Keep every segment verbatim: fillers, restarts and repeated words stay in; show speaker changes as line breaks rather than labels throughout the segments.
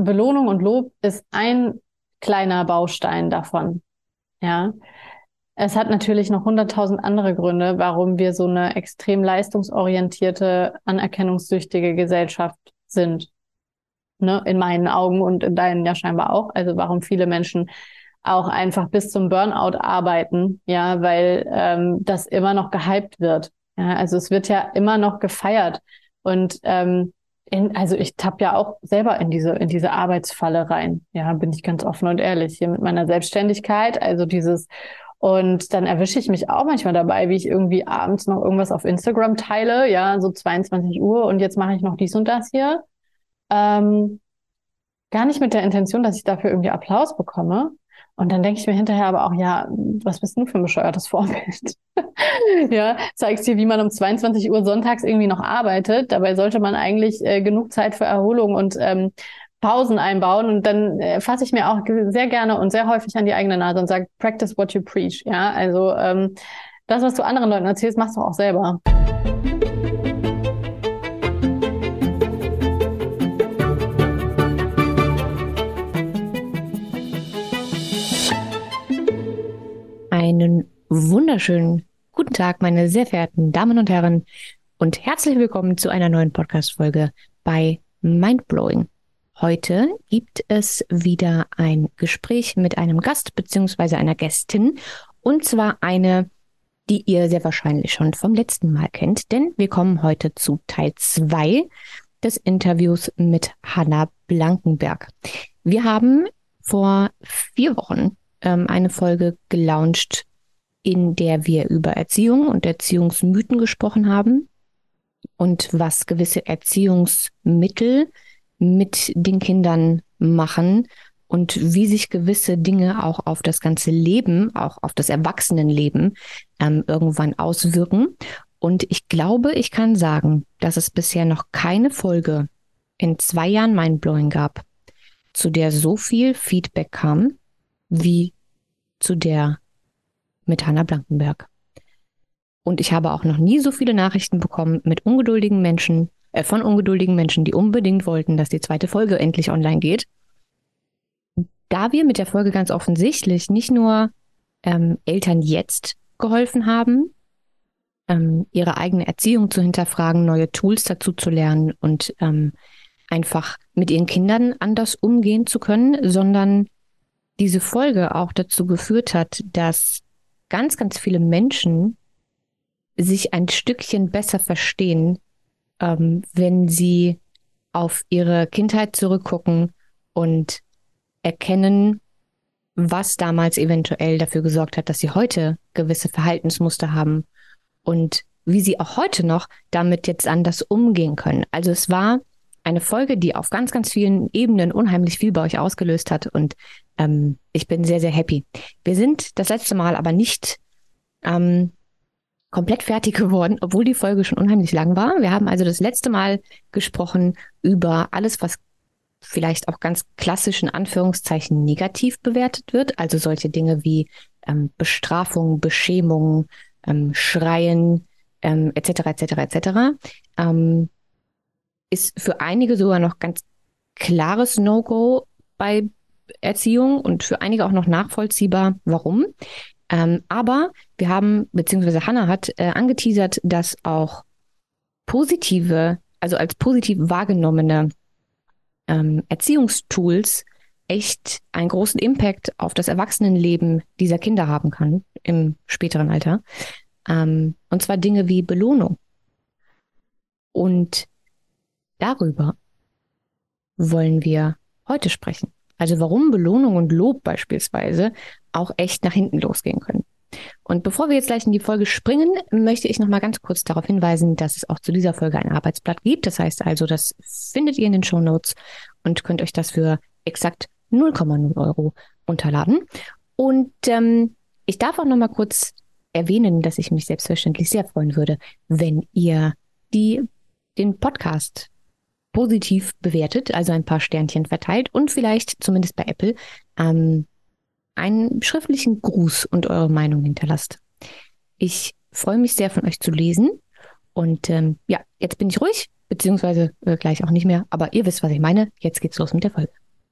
Belohnung und Lob ist ein kleiner Baustein davon. Ja, es hat natürlich noch hunderttausend andere Gründe, warum wir so eine extrem leistungsorientierte, anerkennungssüchtige Gesellschaft sind. Ne? In meinen Augen und in deinen ja scheinbar auch. Also warum viele Menschen auch einfach bis zum Burnout arbeiten, ja, weil ähm, das immer noch gehypt wird. Ja, also es wird ja immer noch gefeiert. Und ähm, in, also ich tapp ja auch selber in diese, in diese Arbeitsfalle rein. Ja, bin ich ganz offen und ehrlich hier mit meiner Selbstständigkeit. Also dieses, und dann erwische ich mich auch manchmal dabei, wie ich irgendwie abends noch irgendwas auf Instagram teile, ja, so zweiundzwanzig Uhr und jetzt mache ich noch dies und das hier. Ähm, Gar nicht mit der Intention, dass ich dafür irgendwie Applaus bekomme. Und dann denke ich mir hinterher aber auch, ja, was bist du für ein bescheuertes Vorbild? Ja, zeigst dir, wie man um zweiundzwanzig Uhr sonntags irgendwie noch arbeitet. Dabei sollte man eigentlich äh, genug Zeit für Erholung und ähm, Pausen einbauen. Und dann äh, fasse ich mir auch sehr gerne und sehr häufig an die eigene Nase und sage, practice what you preach. Ja, also ähm, das, was du anderen Leuten erzählst, machst du auch selber.
Einen wunderschönen guten Tag, meine sehr verehrten Damen und Herren, und herzlich willkommen zu einer neuen Podcast-Folge bei Mindblowing. Heute gibt es wieder ein Gespräch mit einem Gast bzw. einer Gästin, und zwar eine, die ihr sehr wahrscheinlich schon vom letzten Mal kennt, denn wir kommen heute zu Teil zwei des Interviews mit Hannah Blankenberg. Wir haben vor vier Wochen eine Folge gelauncht, in der wir über Erziehung und Erziehungsmythen gesprochen haben und was gewisse Erziehungsmittel mit den Kindern machen und wie sich gewisse Dinge auch auf das ganze Leben, auch auf das Erwachsenenleben ähm, irgendwann auswirken. Und ich glaube, ich kann sagen, dass es bisher noch keine Folge in zwei Jahren Mindblowing gab, zu der so viel Feedback kam, wie zu der mit Hannah Blankenberg. Und ich habe auch noch nie so viele Nachrichten bekommen mit ungeduldigen Menschen, äh, von ungeduldigen Menschen, die unbedingt wollten, dass die zweite Folge endlich online geht. Da wir mit der Folge ganz offensichtlich nicht nur ähm, Eltern jetzt geholfen haben, ähm, ihre eigene Erziehung zu hinterfragen, neue Tools dazu zu lernen und ähm, einfach mit ihren Kindern anders umgehen zu können, sondern diese Folge auch dazu geführt hat, dass ganz, ganz viele Menschen sich ein Stückchen besser verstehen, ähm, wenn sie auf ihre Kindheit zurückgucken und erkennen, was damals eventuell dafür gesorgt hat, dass sie heute gewisse Verhaltensmuster haben und wie sie auch heute noch damit jetzt anders umgehen können. Also es war eine Folge, die auf ganz, ganz vielen Ebenen unheimlich viel bei euch ausgelöst hat, und ähm, ich bin sehr, sehr happy. Wir sind das letzte Mal aber nicht ähm, komplett fertig geworden, obwohl die Folge schon unheimlich lang war. Wir haben also das letzte Mal gesprochen über alles, was vielleicht auch ganz klassisch in Anführungszeichen negativ bewertet wird, also solche Dinge wie ähm, Bestrafung, Beschämung, ähm, Schreien, ähm, et cetera et cetera et cetera. Ähm, ist für einige sogar noch ganz klares No-Go bei Erziehung und für einige auch noch nachvollziehbar, warum. Ähm, aber wir haben, beziehungsweise Hannah hat äh, angeteasert, dass auch positive, also als positiv wahrgenommene ähm, Erziehungstools echt einen großen Impact auf das Erwachsenenleben dieser Kinder haben kann im späteren Alter. Ähm, und zwar Dinge wie Belohnung. Und darüber wollen wir heute sprechen. Also warum Belohnung und Lob beispielsweise auch echt nach hinten losgehen können. Und bevor wir jetzt gleich in die Folge springen, möchte ich noch mal ganz kurz darauf hinweisen, dass es auch zu dieser Folge ein Arbeitsblatt gibt. Das heißt also, das findet ihr in den Shownotes und könnt euch das für exakt null Komma null Euro runterladen. Und ähm, ich darf auch noch mal kurz erwähnen, dass ich mich selbstverständlich sehr freuen würde, wenn ihr die, den Podcast positiv bewertet, also ein paar Sternchen verteilt und vielleicht, zumindest bei Apple, ähm, einen schriftlichen Gruß und eure Meinung hinterlasst. Ich freue mich sehr, von euch zu lesen. Und ähm, ja, jetzt bin ich ruhig, beziehungsweise äh, gleich auch nicht mehr, aber ihr wisst, was ich meine. Jetzt geht's los mit der Folge.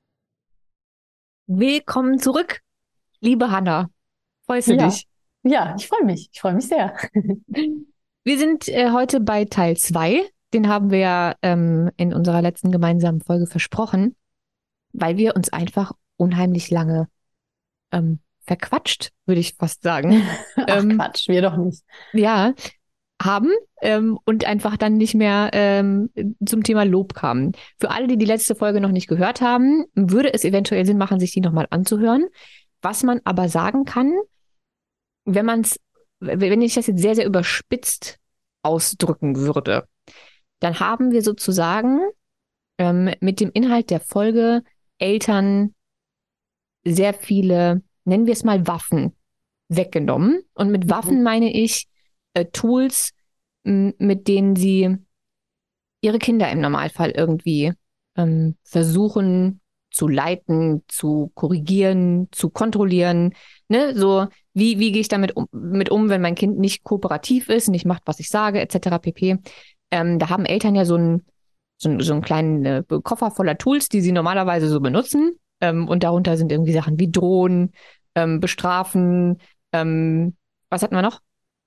Willkommen zurück, liebe Hanna. Freust du
Ja,
dich?
ja, ich freue mich. Ich freue mich sehr.
Wir sind äh, heute bei Teil zwei. Den haben wir ja ähm, in unserer letzten gemeinsamen Folge versprochen, weil wir uns einfach unheimlich lange ähm, verquatscht, würde ich fast sagen.
Ach
Ähm,
Quatsch, wir doch nicht.
ja, haben ähm, und einfach dann nicht mehr ähm, zum Thema Lob kamen. Für alle, die die letzte Folge noch nicht gehört haben, würde es eventuell Sinn machen, sich die nochmal anzuhören. Was man aber sagen kann, wenn man es, wenn ich das jetzt sehr, sehr überspitzt ausdrücken würde, dann haben wir sozusagen ähm, mit dem Inhalt der Folge Eltern sehr viele, nennen wir es mal Waffen, weggenommen. Und mit
Mhm.
Waffen meine ich äh, Tools, m, mit denen sie ihre Kinder im Normalfall irgendwie ähm, versuchen zu leiten, zu korrigieren, zu kontrollieren. Ne? So, wie, wie gehe ich damit um, mit um, wenn mein Kind nicht kooperativ ist, nicht macht, was ich sage, et cetera pp. Ähm, da haben Eltern ja so einen, so, einen- so einen kleinen äh, Koffer voller Tools, die sie normalerweise so benutzen. Ähm, und darunter sind irgendwie Sachen wie Drohen, ähm, Bestrafen, ähm, was hatten wir noch?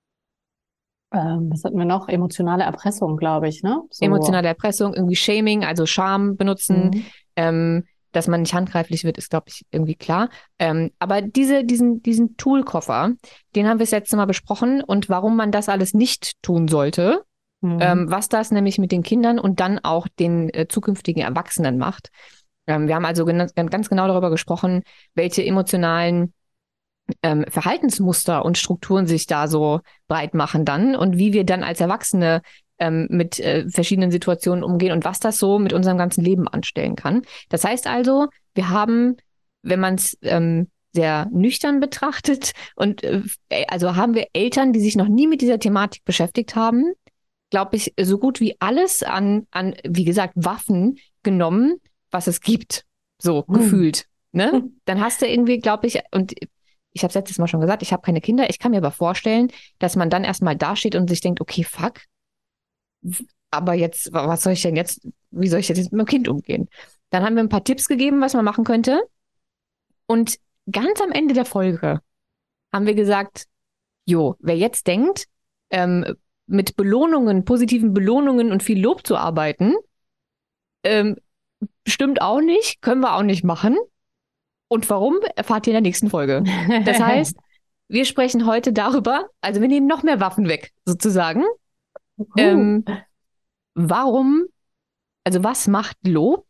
Ähm, was hatten wir noch? Emotionale Erpressung, glaube ich, ne? So.
Emotionale Erpressung, irgendwie Shaming, also Scham benutzen,
Mhm.
ähm, dass man nicht handgreiflich wird, ist, glaube ich, irgendwie klar. Ähm, aber diese, diesen, diesen Toolkoffer, den haben wir das letzte Mal besprochen und warum man das alles nicht tun sollte,
Mhm.
ähm, was das nämlich mit den Kindern und dann auch den äh, zukünftigen Erwachsenen macht. Ähm, wir haben also gen ganz genau darüber gesprochen, welche emotionalen ähm, Verhaltensmuster und Strukturen sich da so breit machen dann und wie wir dann als Erwachsene ähm, mit äh, verschiedenen Situationen umgehen und was das so mit unserem ganzen Leben anstellen kann. Das heißt also, wir haben, wenn man es ähm, sehr nüchtern betrachtet und äh, also haben wir Eltern, die sich noch nie mit dieser Thematik beschäftigt haben, glaube ich, so gut wie alles an, an, wie gesagt, Waffen genommen, was es gibt. So
Mhm.
gefühlt. Ne? Dann hast du irgendwie, glaube ich, und ich habe es letztes Mal schon gesagt, ich habe keine Kinder. Ich kann mir aber vorstellen, dass man dann erstmal dasteht und sich denkt, okay, fuck, aber jetzt, was soll ich denn jetzt, wie soll ich jetzt mit meinem Kind umgehen? Dann haben wir ein paar Tipps gegeben, was man machen könnte. Und ganz am Ende der Folge haben wir gesagt, jo, wer jetzt denkt, ähm, mit Belohnungen, positiven Belohnungen und viel Lob zu arbeiten, ähm, stimmt auch nicht, können wir auch nicht machen. Und warum, erfahrt ihr in der nächsten Folge. Das heißt, wir sprechen heute darüber, also wir nehmen noch mehr Waffen weg, sozusagen.
Uh.
Ähm, warum, also was macht Lob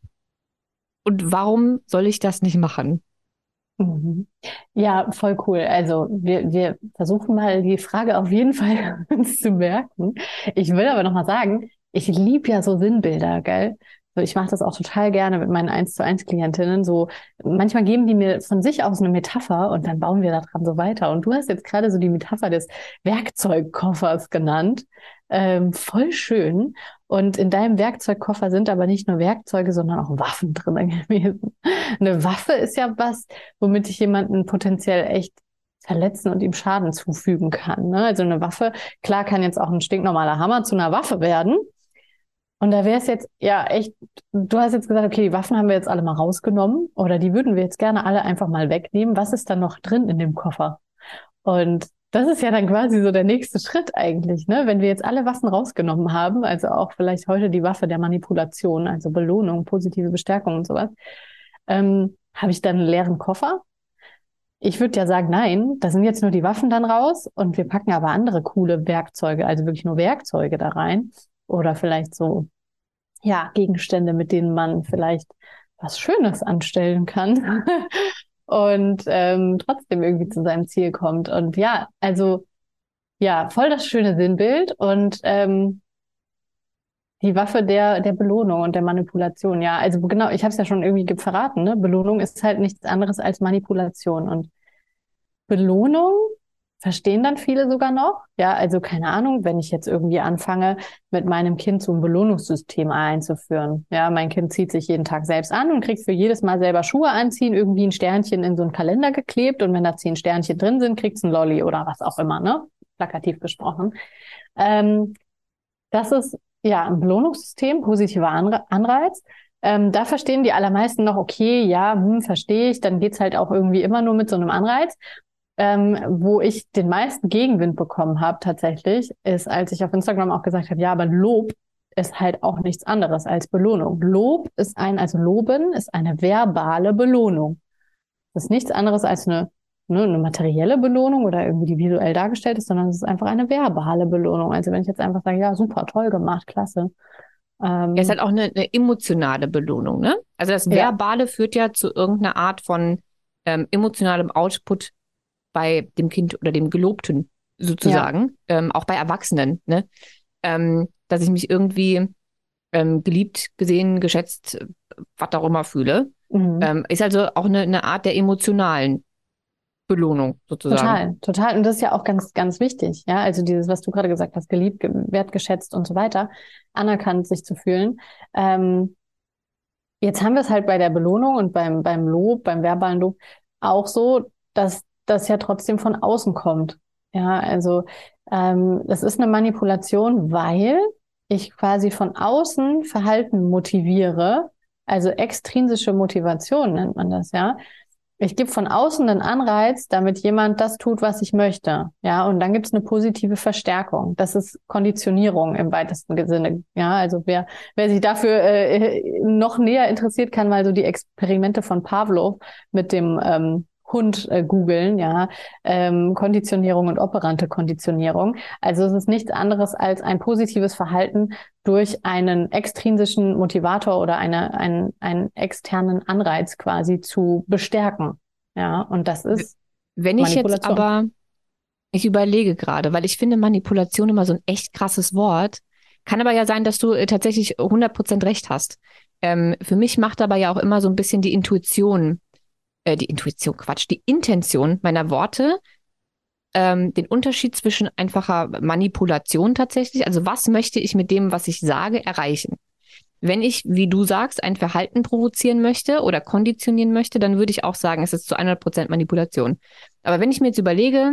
und warum soll ich das nicht machen?
Mhm. Ja, voll cool. Also wir, wir versuchen mal die Frage auf jeden Fall uns zu merken. Ich will aber nochmal sagen, ich liebe ja so Sinnbilder, gell? So, ich mache das auch total gerne mit meinen eins zu eins Klientinnen. So, manchmal geben die mir von sich aus eine Metapher und dann bauen wir daran so weiter. Und du hast jetzt gerade so die Metapher des Werkzeugkoffers genannt. Ähm, voll schön. Und in deinem Werkzeugkoffer sind aber nicht nur Werkzeuge, sondern auch Waffen drin gewesen. Eine Waffe ist ja was, womit ich jemanden potenziell echt verletzen und ihm Schaden zufügen kann. Ne? Also eine Waffe, klar kann jetzt auch ein stinknormaler Hammer zu einer Waffe werden. Und da wäre es jetzt ja echt, du hast jetzt gesagt, okay, die Waffen haben wir jetzt alle mal rausgenommen oder die würden wir jetzt gerne alle einfach mal wegnehmen. Was ist dann noch drin in dem Koffer? Und das ist ja dann quasi so der nächste Schritt eigentlich, ne? Wenn wir jetzt alle Waffen rausgenommen haben, also auch vielleicht heute die Waffe der Manipulation, also Belohnung, positive Bestärkung und sowas, ähm, habe ich dann einen leeren Koffer? Ich würde ja sagen, nein, da sind jetzt nur die Waffen dann raus und wir packen aber andere coole Werkzeuge, also wirklich nur Werkzeuge da rein. Oder vielleicht so, ja, Gegenstände, mit denen man vielleicht was Schönes anstellen kann und ähm, trotzdem irgendwie zu seinem Ziel kommt. Und ja, also ja, voll das schöne Sinnbild und ähm, die Waffe der, der Belohnung und der Manipulation. Ja, also genau, ich habe es ja schon irgendwie ge- verraten, ne? Belohnung ist halt nichts anderes als Manipulation. Und Belohnung verstehen dann viele sogar noch. Ja, also keine Ahnung, wenn ich jetzt irgendwie anfange, mit meinem Kind so ein Belohnungssystem einzuführen. Ja, mein Kind zieht sich jeden Tag selbst an und kriegt für jedes Mal selber Schuhe anziehen, irgendwie ein Sternchen in so einen Kalender geklebt und wenn da zehn Sternchen drin sind, kriegt es ein Lolli oder was auch immer, ne? Plakativ gesprochen. Ähm, Das ist ja ein Belohnungssystem, positiver Anre Anreiz. Ähm, da verstehen die allermeisten noch, okay, ja, hm, verstehe ich, dann geht's halt auch irgendwie immer nur mit so einem Anreiz. Ähm, wo ich den meisten Gegenwind bekommen habe tatsächlich, ist, als ich auf Instagram auch gesagt habe, ja, aber Lob ist halt auch nichts anderes als Belohnung. Lob ist ein, also Loben ist eine verbale Belohnung. Das ist nichts anderes als eine, ne, eine materielle Belohnung oder irgendwie die visuell dargestellt ist, sondern es ist einfach eine verbale Belohnung. Also wenn ich jetzt einfach sage, ja, super, toll gemacht, klasse.
Ja, ist
Ähm,
halt auch eine, eine emotionale Belohnung, ne? Also das
ja,
Verbale führt ja zu irgendeiner Art von ähm, emotionalem Output bei dem Kind oder dem Gelobten
ja.
sozusagen, ähm, auch bei Erwachsenen, ne? Ähm, dass ich mich irgendwie ähm, geliebt, gesehen, geschätzt, was auch immer fühle.
Mhm.
Ähm, ist also auch eine, eine Art der emotionalen Belohnung sozusagen.
Total, total. Und das ist ja auch ganz, ganz wichtig. Ja, also dieses, was du gerade gesagt hast, geliebt, ge- wertgeschätzt und so weiter, anerkannt sich zu fühlen. Ähm, jetzt haben wir es halt bei der Belohnung und beim, beim Lob, beim verbalen Lob auch so, dass das ja trotzdem von außen kommt. Ja, also ähm, das ist eine Manipulation, weil ich quasi von außen Verhalten motiviere, also extrinsische Motivation nennt man das, ja. Ich gebe von außen einen Anreiz, damit jemand das tut, was ich möchte. Ja, und dann gibt es eine positive Verstärkung. Das ist Konditionierung im weitesten Sinne. Ja, also wer, wer sich dafür äh, noch näher interessiert, kann mal so die Experimente von Pavlov mit dem ähm, Hund äh, googeln, ja, ähm, Konditionierung und operante Konditionierung. Also es ist nichts anderes als ein positives Verhalten durch einen extrinsischen Motivator oder eine, einen, einen externen Anreiz quasi zu bestärken. Ja, und das
W-
ist
Wenn ich jetzt
Manipulation.
aber, ich überlege gerade, weil ich finde Manipulation immer so ein echt krasses Wort. Kann aber ja sein, dass du äh, tatsächlich hundert Prozent recht hast. Ähm, für mich macht aber ja auch immer so ein bisschen die Intuition, äh, die Intuition, Quatsch, die Intention meiner Worte, ähm, den Unterschied zwischen einfacher Manipulation tatsächlich. Also was möchte ich mit dem, was ich sage, erreichen? Wenn ich, wie du sagst, ein Verhalten provozieren möchte oder konditionieren möchte, dann würde ich auch sagen, es ist zu hundert Prozent Manipulation. Aber wenn ich mir jetzt überlege,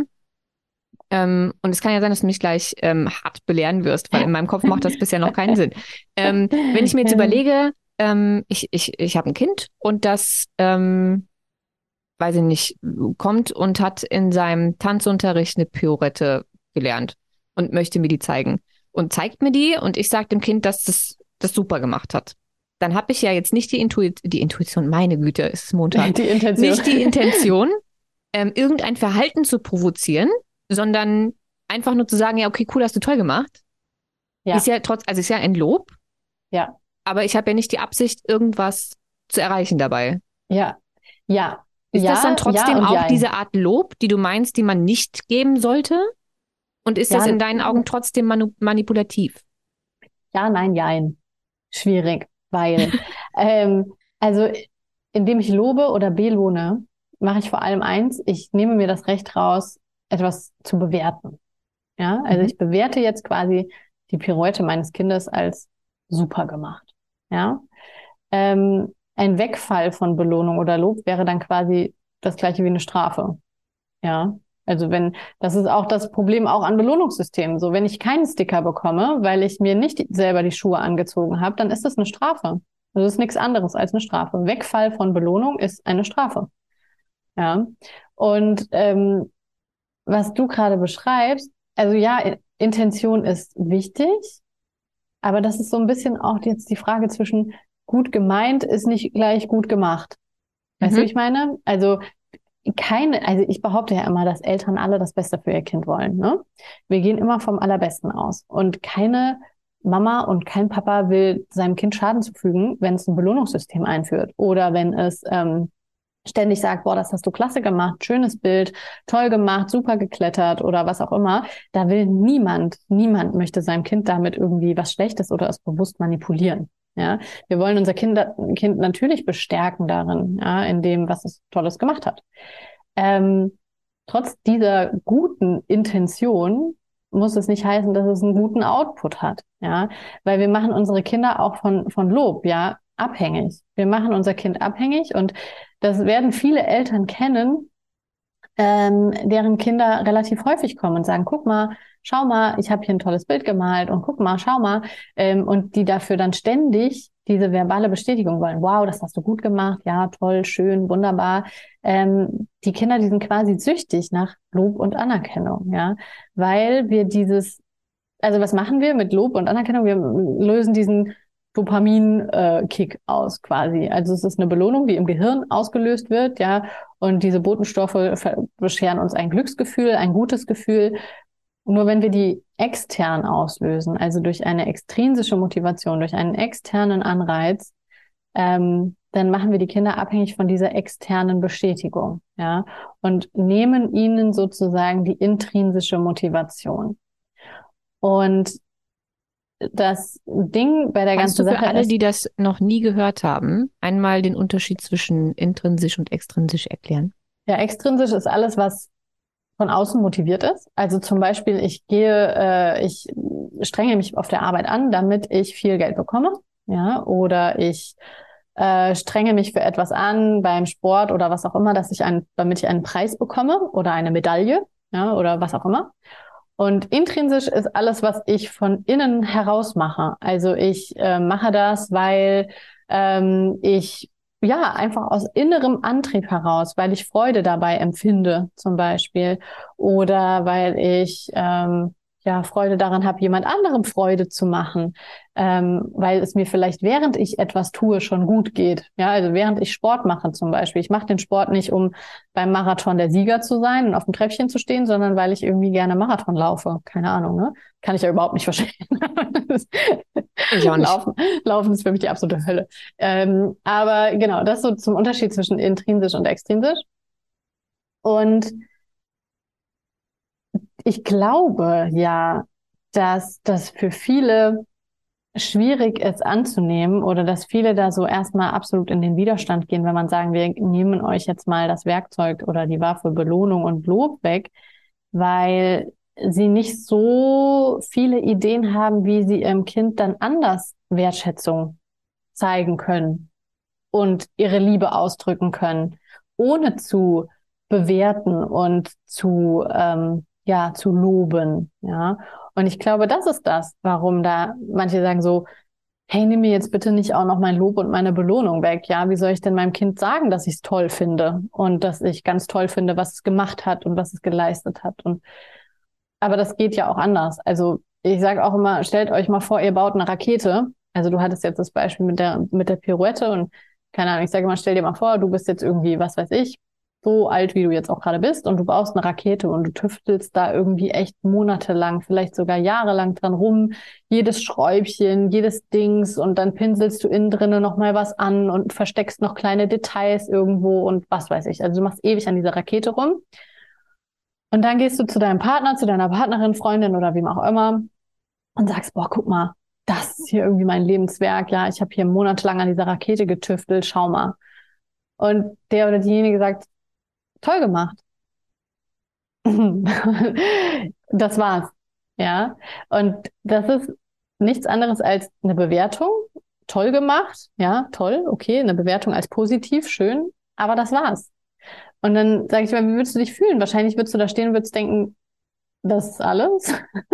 ähm, und es kann ja sein, dass du mich gleich ähm, hart belehren wirst, weil in meinem Kopf macht das bisher noch keinen Sinn. Ähm, wenn ich mir jetzt überlege, ähm, ich, ich, ich habe ein Kind und das, ähm, weiß ich nicht, kommt und hat in seinem Tanzunterricht eine Pirouette gelernt und möchte mir die zeigen. Und zeigt mir die und ich sage dem Kind, dass das das super gemacht hat. Dann habe ich ja jetzt nicht die, Intuit die Intuition, meine Güte, es ist Montag,
Die Intention.
nicht die Intention, ähm, irgendein Verhalten zu provozieren, sondern einfach nur zu sagen, ja, okay, cool, hast du toll gemacht. Ist
Ja,
ja trotz, also ist ja ein Lob,
ja,
aber ich habe ja nicht die Absicht, irgendwas zu erreichen dabei.
ja, ja,
Ist das dann
ja, ja
trotzdem
und
auch
jein.
diese Art Lob, die du meinst, die man nicht geben sollte? Und ist das
Ja,
in deinen Augen trotzdem manu manipulativ?
ja, nein, jein. Schwierig, weil, ähm, also indem ich lobe oder belohne, mache ich vor allem eins, ich nehme mir das Recht raus, etwas zu bewerten. Ja, also
Mhm.
ich bewerte jetzt quasi die Pirouette meines Kindes als super gemacht. Ja, ähm, ein Wegfall von Belohnung oder Lob wäre dann quasi das gleiche wie eine Strafe. Ja, also wenn, das ist auch das Problem auch an Belohnungssystemen. So, wenn ich keinen Sticker bekomme, weil ich mir nicht selber die Schuhe angezogen habe, dann ist das eine Strafe. Also das ist nichts anderes als eine Strafe. Wegfall von Belohnung ist eine Strafe. Ja, und ähm, was du gerade beschreibst, also ja, Intention ist wichtig, aber das ist so ein bisschen auch jetzt die Frage zwischen gut gemeint ist nicht gleich gut gemacht. Weißt du, wie
Mhm.
ich meine? Also keine, also ich behaupte ja immer, dass Eltern alle das Beste für ihr Kind wollen, ne? Wir gehen immer vom Allerbesten aus. Und keine Mama und kein Papa will seinem Kind Schaden zufügen, wenn es ein Belohnungssystem einführt oder wenn es ähm, ständig sagt, boah, das hast du klasse gemacht, schönes Bild, toll gemacht, super geklettert oder was auch immer. Da will niemand, niemand möchte seinem Kind damit irgendwie was Schlechtes oder es bewusst manipulieren. Ja, wir wollen unser Kind, Kind natürlich bestärken darin, ja, in dem, was es Tolles gemacht hat. Ähm, trotz dieser guten Intention muss es nicht heißen, dass es einen guten Output hat, ja, weil wir machen unsere Kinder auch von, von Lob, ja, abhängig. Wir machen unser Kind abhängig und das werden viele Eltern kennen, ähm, deren Kinder relativ häufig kommen und sagen, guck mal, schau mal, ich habe hier ein tolles Bild gemalt und guck mal, schau mal. Ähm, und die dafür dann ständig diese verbale Bestätigung wollen. Wow, das hast du gut gemacht. Ja, toll, schön, wunderbar. Ähm, die Kinder, die sind quasi süchtig nach Lob und Anerkennung, ja, weil wir dieses, also was machen wir mit Lob und Anerkennung? Wir lösen diesen Dopamin-Kick aus quasi. Also es ist eine Belohnung, die im Gehirn ausgelöst wird, ja, und diese Botenstoffe bescheren uns ein Glücksgefühl, ein gutes Gefühl. Nur wenn wir die extern auslösen, also durch eine extrinsische Motivation, durch einen externen Anreiz, ähm, dann machen wir die Kinder abhängig von dieser externen Bestätigung, ja, und nehmen ihnen sozusagen die intrinsische Motivation. Und das Ding bei der
Kannst
ganzen
du für
Sache
alle,
ist,
die das noch nie gehört haben, einmal den Unterschied zwischen intrinsisch und extrinsisch erklären?
ja, extrinsisch ist alles, was von außen motiviert ist. Also zum Beispiel, ich gehe, äh, ich strenge mich auf der Arbeit an, damit ich viel Geld bekomme, ja, oder ich äh, strenge mich für etwas an beim Sport oder was auch immer, dass ich einen, damit ich einen Preis bekomme oder eine Medaille, ja, oder was auch immer. Und intrinsisch ist alles, was ich von innen heraus mache. Also ich äh, mache das, weil ähm, ich ja einfach aus innerem Antrieb heraus, weil ich Freude dabei empfinde, zum Beispiel, oder weil ich ähm, ja Freude daran habe, jemand anderem Freude zu machen, ähm, weil es mir vielleicht während ich etwas tue schon gut geht. Ja, also während ich Sport mache zum Beispiel. Ich mache den Sport nicht, um beim Marathon der Sieger zu sein und auf dem Treppchen zu stehen, sondern weil ich irgendwie gerne Marathon laufe. Keine Ahnung, ne? Kann ich ja überhaupt nicht verstehen.
Ich auch nicht.
Laufen, Laufen ist für mich die absolute Hölle. Ähm, aber genau, das so zum Unterschied zwischen intrinsisch und extrinsisch. Und ich glaube ja, dass das für viele schwierig ist anzunehmen oder dass viele da so erstmal absolut in den Widerstand gehen, wenn man sagen, wir nehmen euch jetzt mal das Werkzeug oder die Waffe Belohnung und Lob weg, weil sie nicht so viele Ideen haben, wie sie ihrem Kind dann anders Wertschätzung zeigen können und ihre Liebe ausdrücken können, ohne zu bewerten und zu, ähm, ja, zu loben, ja. Und ich glaube, das ist das, warum da manche sagen so, hey, nimm mir jetzt bitte nicht auch noch mein Lob und meine Belohnung weg, ja. Wie soll ich denn meinem Kind sagen, dass ich es toll finde und dass ich ganz toll finde, was es gemacht hat und was es geleistet hat? Und aber das geht ja auch anders. Also ich sage auch immer, stellt euch mal vor, ihr baut eine Rakete. Also du hattest jetzt das Beispiel mit der, mit der Pirouette und keine Ahnung, ich sage immer, stell dir mal vor, du bist jetzt irgendwie, was weiß ich, so alt, wie du jetzt auch gerade bist und du baust eine Rakete und du tüftelst da irgendwie echt monatelang, vielleicht sogar jahrelang dran rum, jedes Schräubchen, jedes Dings und dann pinselst du innen drinnen noch mal was an und versteckst noch kleine Details irgendwo und was weiß ich. Also du machst ewig an dieser Rakete rum. Und dann gehst du zu deinem Partner, zu deiner Partnerin, Freundin oder wem auch immer und sagst, boah, guck mal, das ist hier irgendwie mein Lebenswerk. Ja, ich habe hier monatelang an dieser Rakete getüftelt, schau mal. Und der oder diejenige sagt, toll gemacht. Das war's. Ja. Und das ist nichts anderes als eine Bewertung. Toll gemacht. Ja, toll. Okay. Eine Bewertung als positiv. Schön. Aber das war's. Und dann sage ich mal, wie würdest du dich fühlen? Wahrscheinlich würdest du da stehen und würdest denken, das ist alles.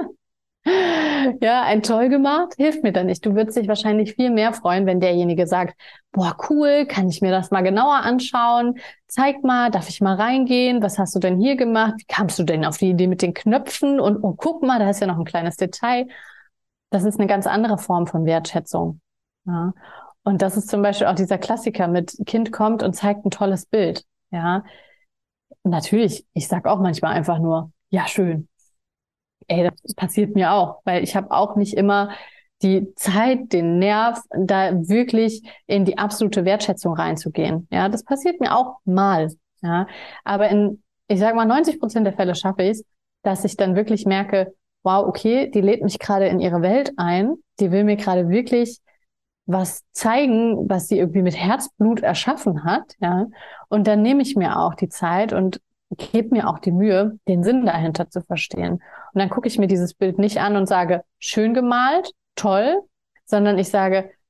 Ja, ein toll gemacht, hilft mir da nicht. Du würdest dich wahrscheinlich viel mehr freuen, wenn derjenige sagt, boah, cool, kann ich mir das mal genauer anschauen? Zeig mal, darf ich mal reingehen? Was hast du denn hier gemacht? Wie kamst du denn auf die Idee mit den Knöpfen? Und, und guck mal, da ist ja noch ein kleines Detail. Das ist eine ganz andere Form von Wertschätzung. Ja. Und das ist zum Beispiel auch dieser Klassiker mit Kind kommt und zeigt ein tolles Bild. Ja, natürlich, ich sag auch manchmal einfach nur, ja, schön. Ey, das passiert mir auch, weil ich habe auch nicht immer die Zeit, den Nerv, da wirklich in die absolute Wertschätzung reinzugehen. Ja, das passiert mir auch mal. Ja, aber in, ich sag mal, neunzig Prozent der Fälle schaffe ich es, dass ich dann wirklich merke, wow, okay, die lädt mich gerade in ihre Welt ein, die will mir gerade wirklich was zeigen, was sie irgendwie mit Herzblut erschaffen hat, ja. Und dann nehme ich mir auch die Zeit und gebe mir auch die Mühe, den Sinn dahinter zu verstehen. Und dann gucke ich mir dieses Bild nicht an und sage, schön gemalt, toll, sondern ich sage,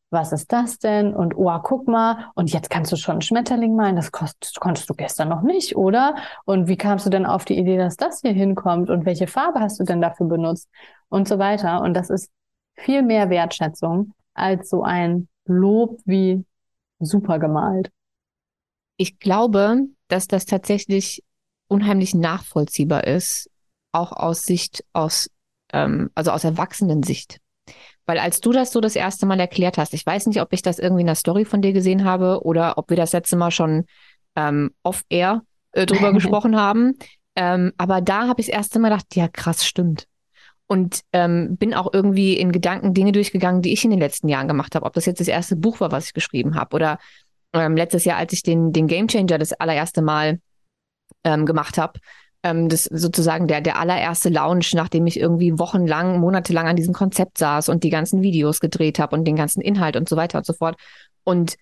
was ist das denn? Und oh, guck mal, und jetzt kannst du schon einen Schmetterling malen, das konntest, konntest du gestern noch nicht, oder? Und wie kamst du denn auf die Idee, dass das hier hinkommt? Und welche Farbe hast du denn dafür benutzt? Und so weiter. Und das ist viel mehr Wertschätzung als so ein Lob wie super gemalt.
Ich glaube, dass das tatsächlich unheimlich nachvollziehbar ist, auch aus Sicht, aus, ähm, also aus Erwachsenensicht. Weil als du das so das erste Mal erklärt hast, ich weiß nicht, ob ich das irgendwie in der Story von dir gesehen habe oder ob wir das letzte Mal schon ähm, off-air äh, drüber gesprochen haben. Ähm, aber da habe ich das erste Mal gedacht, ja krass, stimmt. Und ähm, bin auch irgendwie in Gedanken Dinge durchgegangen, die ich in den letzten Jahren gemacht habe. Ob das jetzt das erste Buch war, was ich geschrieben habe oder ähm, letztes Jahr, als ich den, den Game Changer das allererste Mal ähm, gemacht habe. Ähm, das sozusagen der, der allererste Launch, nachdem ich irgendwie wochenlang, monatelang an diesem Konzept saß und die ganzen Videos gedreht habe und den ganzen Inhalt und so weiter und so fort. Und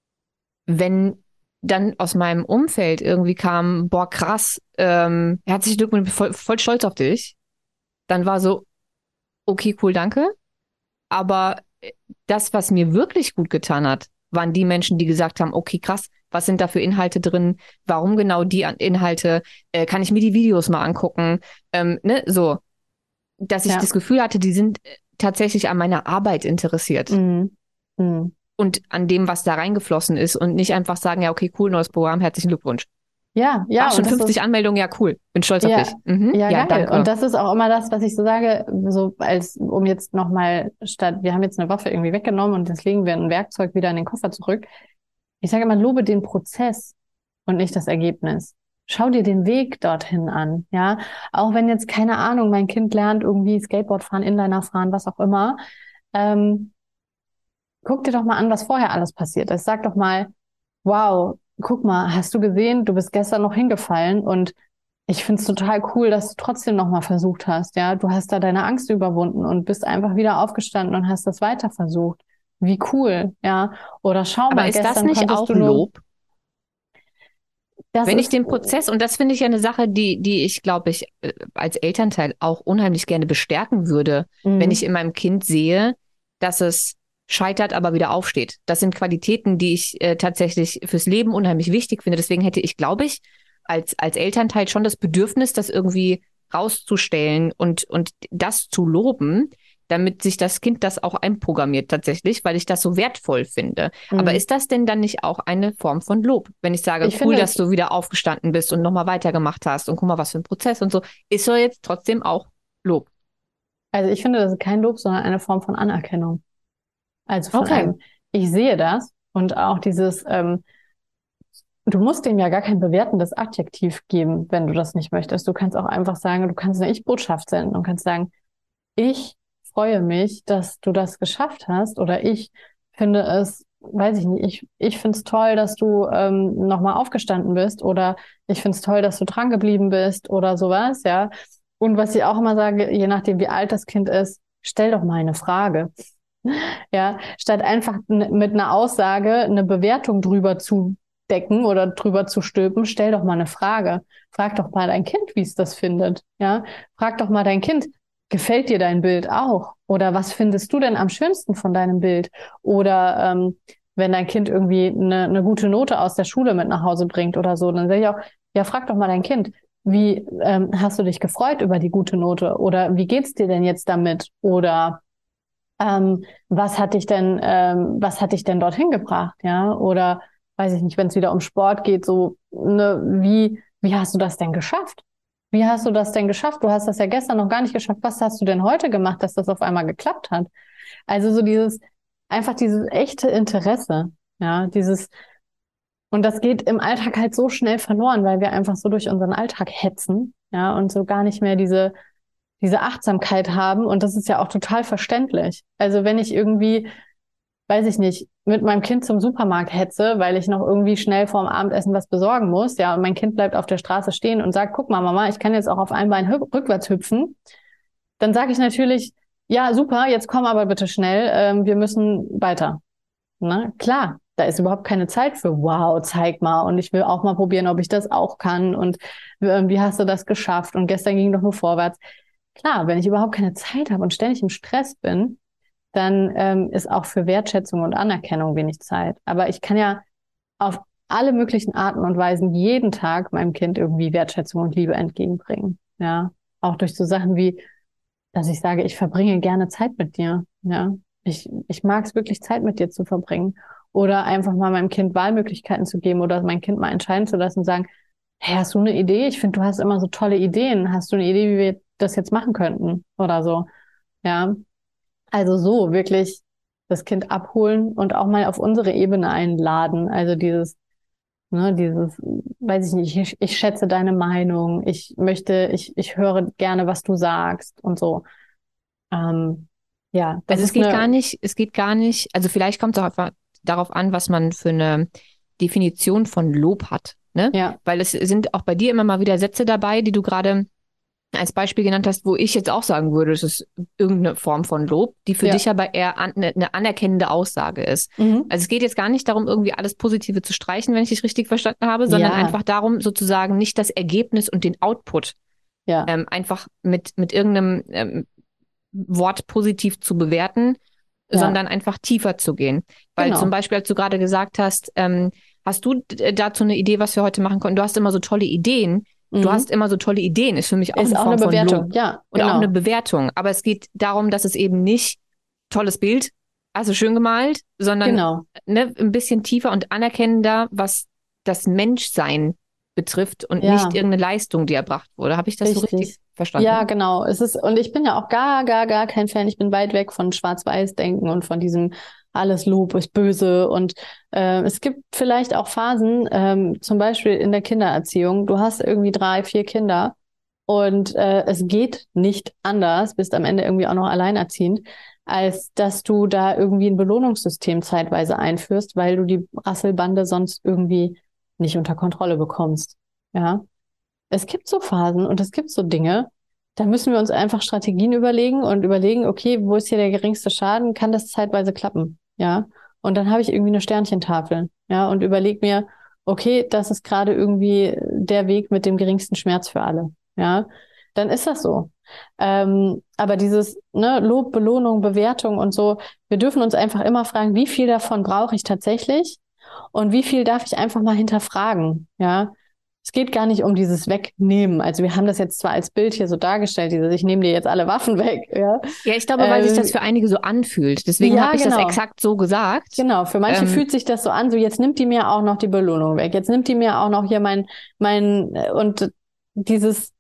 wenn dann aus meinem Umfeld irgendwie kam, boah, krass, ähm, herzlichen Glückwunsch, voll, voll stolz auf dich, dann war so, okay, cool, danke. Aber das, was mir wirklich gut getan hat, waren die Menschen, die gesagt haben, okay, krass, was sind da für Inhalte drin? Warum genau die Inhalte? Äh, kann ich mir die Videos mal angucken? Ähm, ne, so, dass ich
Ja.
das Gefühl hatte, die sind tatsächlich an meiner Arbeit interessiert
Mhm. Mhm.
und an dem, was da reingeflossen ist und nicht einfach sagen, ja, okay, cool, neues Programm, herzlichen Glückwunsch.
Ja, ja,
Ah,
und
schon
das ist,
fünfzig Anmeldungen, ja, cool, bin stolz auf dich.
ja,
Mhm.
ja,
Ja,
geil. Und
danke.
das ist auch immer das, was ich so sage, so als, um jetzt nochmal statt, wir haben jetzt eine Waffe irgendwie weggenommen und jetzt legen wir ein Werkzeug wieder in den Koffer zurück. Ich sage immer, lobe den Prozess und nicht das Ergebnis. Schau dir den Weg dorthin an, ja. Auch wenn jetzt, keine Ahnung, mein Kind lernt irgendwie Skateboard fahren, Inliner fahren, was auch immer. Ähm, guck dir doch mal an, was vorher alles passiert ist. Sag doch mal, wow, guck mal, hast du gesehen, du bist gestern noch hingefallen und ich find's total cool, dass du trotzdem noch mal versucht hast, ja. Du hast da deine Angst überwunden und bist einfach wieder aufgestanden und hast das weiter versucht. Wie cool, ja. Oder schau
Aber
mal,
ist das
gestern
nicht
konntest
auch
du nur,
Lob?
das
Wenn ich
ist,
den Prozess, und das finde ich ja eine Sache, die, die ich, glaube ich, äh, als Elternteil auch unheimlich gerne bestärken würde, wenn ich
mhm,
in meinem Kind sehe, dass es scheitert, aber wieder aufsteht. Das sind Qualitäten, die ich äh, tatsächlich fürs Leben unheimlich wichtig finde. Deswegen hätte ich, glaube ich, als, als Elternteil schon das Bedürfnis, das irgendwie rauszustellen und, und das zu loben, damit sich das Kind das auch einprogrammiert tatsächlich, weil ich das so wertvoll finde. Aber
mhm.
ist das denn dann nicht auch eine Form von Lob? Wenn ich sage,
Ich
cool,
finde
dass
es,
du wieder aufgestanden bist und nochmal weitergemacht hast und guck mal, was für ein Prozess und so, ist so jetzt trotzdem auch Lob.
also ich finde, das ist kein Lob, sondern eine Form von Anerkennung. Also von
Okay.
einem, ich sehe das und auch dieses, ähm, du musst dem ja gar kein bewertendes Adjektiv geben, wenn du das nicht möchtest. Du kannst auch einfach sagen, du kannst eine Ich-Botschaft senden und kannst sagen, ich freue mich, dass du das geschafft hast oder ich finde es, weiß ich nicht, ich, ich finde es toll, dass du ähm, nochmal aufgestanden bist oder ich finde es toll, dass du dran geblieben bist oder sowas, ja. Und was ich auch immer sage, je nachdem, wie alt das Kind ist, stell doch mal eine Frage. Ja, statt einfach n- mit einer Aussage eine Bewertung drüber zu decken oder drüber zu stülpen, stell doch mal eine Frage. Frag doch mal dein Kind, wie es das findet. Ja, frag doch mal dein Kind, gefällt dir dein Bild auch? Oder was findest du denn am schönsten von deinem Bild? Oder ähm, wenn dein Kind irgendwie eine, eine gute Note aus der Schule mit nach Hause bringt oder so, dann sage ich auch, ja, frag doch mal dein Kind, wie ähm, hast du dich gefreut über die gute Note? Oder wie geht's dir denn jetzt damit? Oder ähm, was hat dich denn, ähm, was hat dich denn dorthin gebracht, ja? Oder weiß ich nicht, wenn es wieder um Sport geht, so, ne, wie, wie hast du das denn geschafft? Wie hast du das denn geschafft? Du hast das ja gestern noch gar nicht geschafft. Was hast du denn heute gemacht, dass das auf einmal geklappt hat? Also so dieses, einfach dieses echte Interesse, ja, dieses, und das geht im Alltag halt so schnell verloren, weil wir einfach so durch unseren Alltag hetzen, ja, und so gar nicht mehr diese diese Achtsamkeit haben. Und das ist ja auch total verständlich. Also wenn ich irgendwie, weiß ich nicht, mit meinem Kind zum Supermarkt hetze, weil ich noch irgendwie schnell vorm Abendessen was besorgen muss, ja, und mein Kind bleibt auf der Straße stehen und sagt, guck mal, Mama, ich kann jetzt auch auf einem Bein hü- rückwärts hüpfen, dann sage ich natürlich, ja, super, jetzt komm aber bitte schnell, ähm, wir müssen weiter. Na, klar, da ist überhaupt keine Zeit für, wow, zeig mal. Und ich will auch mal probieren, ob ich das auch kann. Und äh, wie hast du das geschafft? Und gestern ging doch nur vorwärts. Klar, wenn ich überhaupt keine Zeit habe und ständig im Stress bin, dann ähm, ist auch für Wertschätzung und Anerkennung wenig Zeit. Aber ich kann ja auf alle möglichen Arten und Weisen jeden Tag meinem Kind irgendwie Wertschätzung und Liebe entgegenbringen. Ja, auch durch so Sachen wie, dass ich sage, ich verbringe gerne Zeit mit dir. Ja, ich, ich mag es wirklich, Zeit mit dir zu verbringen. Oder einfach mal meinem Kind Wahlmöglichkeiten zu geben oder mein Kind mal entscheiden zu lassen und sagen, hey, hast du eine Idee? Ich finde, du hast immer so tolle Ideen. Hast du eine Idee, wie wir das jetzt machen könnten? Oder so. Ja, also so wirklich das Kind abholen und auch mal auf unsere Ebene einladen. Also dieses, ne, dieses, weiß ich nicht, ich, ich schätze deine Meinung, ich möchte, ich, ich höre gerne, was du sagst und so. Ähm, ja, das
Also es
ist
geht gar
eine,
nicht, es geht gar nicht, also vielleicht kommt es auch einfach darauf an, was man für eine Definition von Lob hat, ne?
ja,
Weil es sind auch bei dir immer mal wieder Sätze dabei, die du gerade als Beispiel genannt hast, wo ich jetzt auch sagen würde, es ist irgendeine Form von Lob, die für
ja,
dich aber eher an, eine, eine anerkennende Aussage ist.
mhm.
Also es geht jetzt gar nicht darum, irgendwie alles Positive zu streichen, wenn ich dich richtig verstanden habe, sondern
Ja,
einfach darum, sozusagen nicht das Ergebnis und den Output
ja,
ähm, einfach mit, mit irgendeinem ähm, Wort positiv zu bewerten,
ja,
sondern einfach tiefer zu gehen. Weil zum
genau.
Beispiel, als du gerade gesagt hast, ähm, hast du d- dazu eine Idee, was wir heute machen können? Du hast immer so tolle Ideen. Du
Mhm.
hast immer so tolle Ideen, ist für mich auch
Ist
eine
auch eine
Form von Lob
Bewertung. Ja,
und auch eine
genau.
Bewertung. Aber es geht darum, dass es eben nicht tolles Bild, also schön gemalt, sondern
Genau.
ne, ein bisschen tiefer und anerkennender, was das Menschsein betrifft und nicht
Ja,
irgendeine Leistung, die erbracht wurde. Habe ich das so richtig
richtig. Ja,
verstanden?
genau. Es ist, und ich bin ja auch gar, gar, gar kein Fan. Ich bin weit weg von Schwarz-Weiß-Denken und von diesem alles Lob ist böse. Und äh, es gibt vielleicht auch Phasen, ähm, zum Beispiel in der Kindererziehung. Du hast irgendwie drei, vier Kinder und äh, es geht nicht anders, bist am Ende irgendwie auch noch alleinerziehend, als dass du da irgendwie ein Belohnungssystem zeitweise einführst, weil du die Rasselbande sonst irgendwie nicht unter Kontrolle bekommst. Ja. Es gibt so Phasen und es gibt so Dinge, da müssen wir uns einfach Strategien überlegen und überlegen, okay, wo ist hier der geringste Schaden? Kann das zeitweise klappen? Ja. Und dann habe ich irgendwie eine Sternchentafel. Ja. Und überlege mir, okay, das ist gerade irgendwie der Weg mit dem geringsten Schmerz für alle. Ja. Dann ist das so. Ähm, aber dieses, ne, Lob, Belohnung, Bewertung und so, wir dürfen uns einfach immer fragen, wie viel davon brauche ich tatsächlich und wie viel darf ich einfach mal hinterfragen? Ja. Es geht gar nicht um dieses Wegnehmen. Also wir haben das jetzt zwar als Bild hier so dargestellt, dieses ich nehme dir jetzt alle Waffen weg, ja.
Ja, ich glaube, weil sich das
Ähm,
für einige so anfühlt. Deswegen
ja,
habe ich das
genau.
exakt so gesagt.
Genau. Für manche
Ähm,
fühlt sich das so an, so jetzt nimmt die mir auch noch die Belohnung weg. Jetzt nimmt die mir auch noch hier mein, mein, äh, und dieses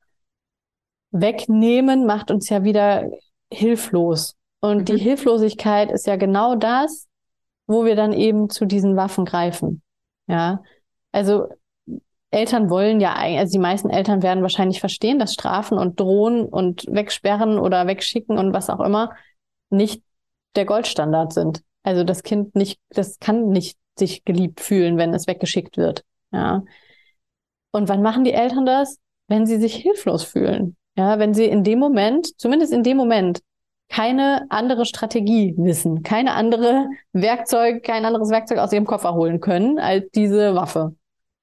Wegnehmen macht uns ja wieder hilflos. Und die
mhm.
Hilflosigkeit ist ja genau das, wo wir dann eben zu diesen Waffen greifen. Ja. Also Eltern wollen ja eigentlich, also die meisten Eltern werden wahrscheinlich verstehen, dass Strafen und Drohen und Wegsperren oder Wegschicken und was auch immer nicht der Goldstandard sind. Also das Kind nicht, das kann nicht sich geliebt fühlen, wenn es weggeschickt wird. Ja. Und wann machen die Eltern das? Wenn sie sich hilflos fühlen. Ja, wenn sie in dem Moment, zumindest in dem Moment, keine andere Strategie wissen, keine andere Werkzeug, kein anderes Werkzeug aus ihrem Koffer holen können als diese Waffe.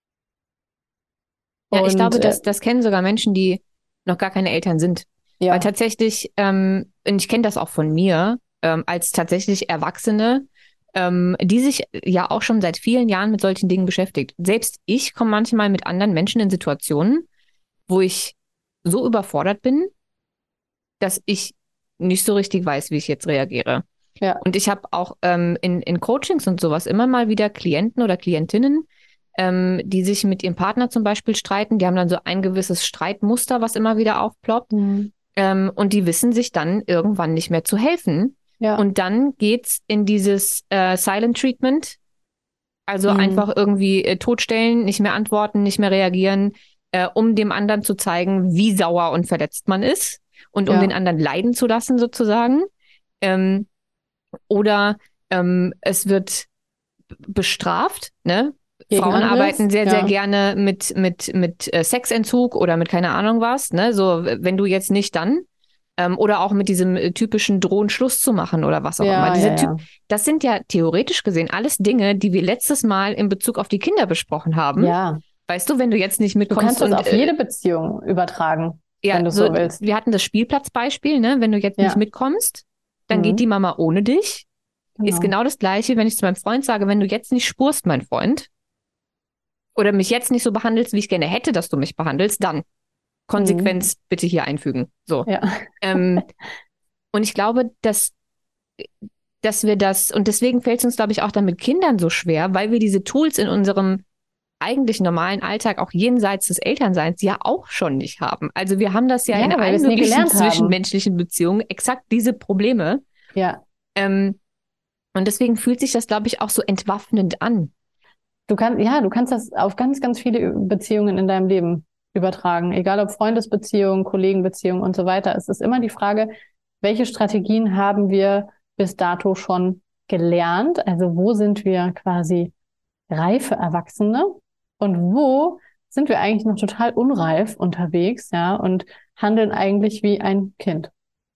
Ja, ich
Und
glaube,
äh,
dass das kennen sogar Menschen, die noch gar keine Eltern sind. Weil
ja,
tatsächlich, ähm, und ich kenne das auch von mir, ähm, als tatsächlich Erwachsene, ähm, die sich ja auch schon seit vielen Jahren mit solchen Dingen beschäftigt. Selbst ich komme manchmal mit anderen Menschen in Situationen, wo ich so überfordert bin, dass ich nicht so richtig weiß, wie ich jetzt reagiere.
ja.
Und ich habe auch ähm, in, in Coachings und sowas immer mal wieder Klienten oder Klientinnen, ähm, die sich mit ihrem Partner zum Beispiel streiten. Die haben dann so ein gewisses Streitmuster, was immer wieder aufploppt.
Mhm.
Ähm, und die wissen sich dann irgendwann nicht mehr zu helfen.
Ja.
Und dann geht's in dieses äh, Silent Treatment, also
Mhm.
einfach irgendwie äh, totstellen, nicht mehr antworten, nicht mehr reagieren, äh, um dem anderen zu zeigen, wie sauer und verletzt man ist und um den
Ja.
anderen leiden zu lassen sozusagen. Ähm, oder ähm, es wird bestraft, ne?
Gegen
Frauen
anderes?
arbeiten sehr, sehr
Ja.
gerne mit, mit, mit äh, Sexentzug oder mit keine Ahnung was, ne? So, wenn du jetzt nicht, dann. Ähm, oder auch mit diesem äh, typischen Drohen Schluss zu machen oder was auch immer.
Ja, ja,
Diese Typ,
ja.
das sind ja theoretisch gesehen alles Dinge, die wir letztes Mal in Bezug auf die Kinder besprochen haben.
Ja.
Weißt du, wenn du jetzt nicht
Du
mitkommst
kannst das
und
auf
äh,
jede Beziehung übertragen,
ja,
wenn du
so,
so willst.
wir hatten das Spielplatzbeispiel, ne? Wenn du jetzt nicht
Ja.
mitkommst, dann geht
Mhm.
die Mama ohne dich. Ist
Genau.
genau das Gleiche, wenn ich zu meinem Freund sage, wenn du jetzt nicht spurst, mein Freund, oder mich jetzt nicht so behandelst, wie ich gerne hätte, dass du mich behandelst, dann
Mhm.
Konsequenz bitte hier einfügen. So.
Ja.
Ähm, und ich glaube, dass, dass wir das, und deswegen fällt es uns, glaube ich, auch dann mit Kindern so schwer, weil wir diese Tools in unserem eigentlich normalen Alltag auch jenseits des Elternseins ja auch schon nicht haben. Also wir haben das ja
Ja,
in
weil wir
allen
es nie
möglichen
gelernt haben.
zwischenmenschlichen Beziehungen, exakt diese Probleme.
Ja.
Ähm, und deswegen fühlt sich das, glaube ich, auch so entwaffnend an.
Du kannst, ja, du kannst das auf ganz, ganz viele Beziehungen in deinem Leben übertragen. Egal ob Freundesbeziehungen, Kollegenbeziehungen und so weiter. Es ist immer die Frage, welche Strategien haben wir bis dato schon gelernt? Also wo sind wir quasi reife Erwachsene und wo sind wir eigentlich noch total unreif unterwegs, ja, und handeln eigentlich wie ein Kind.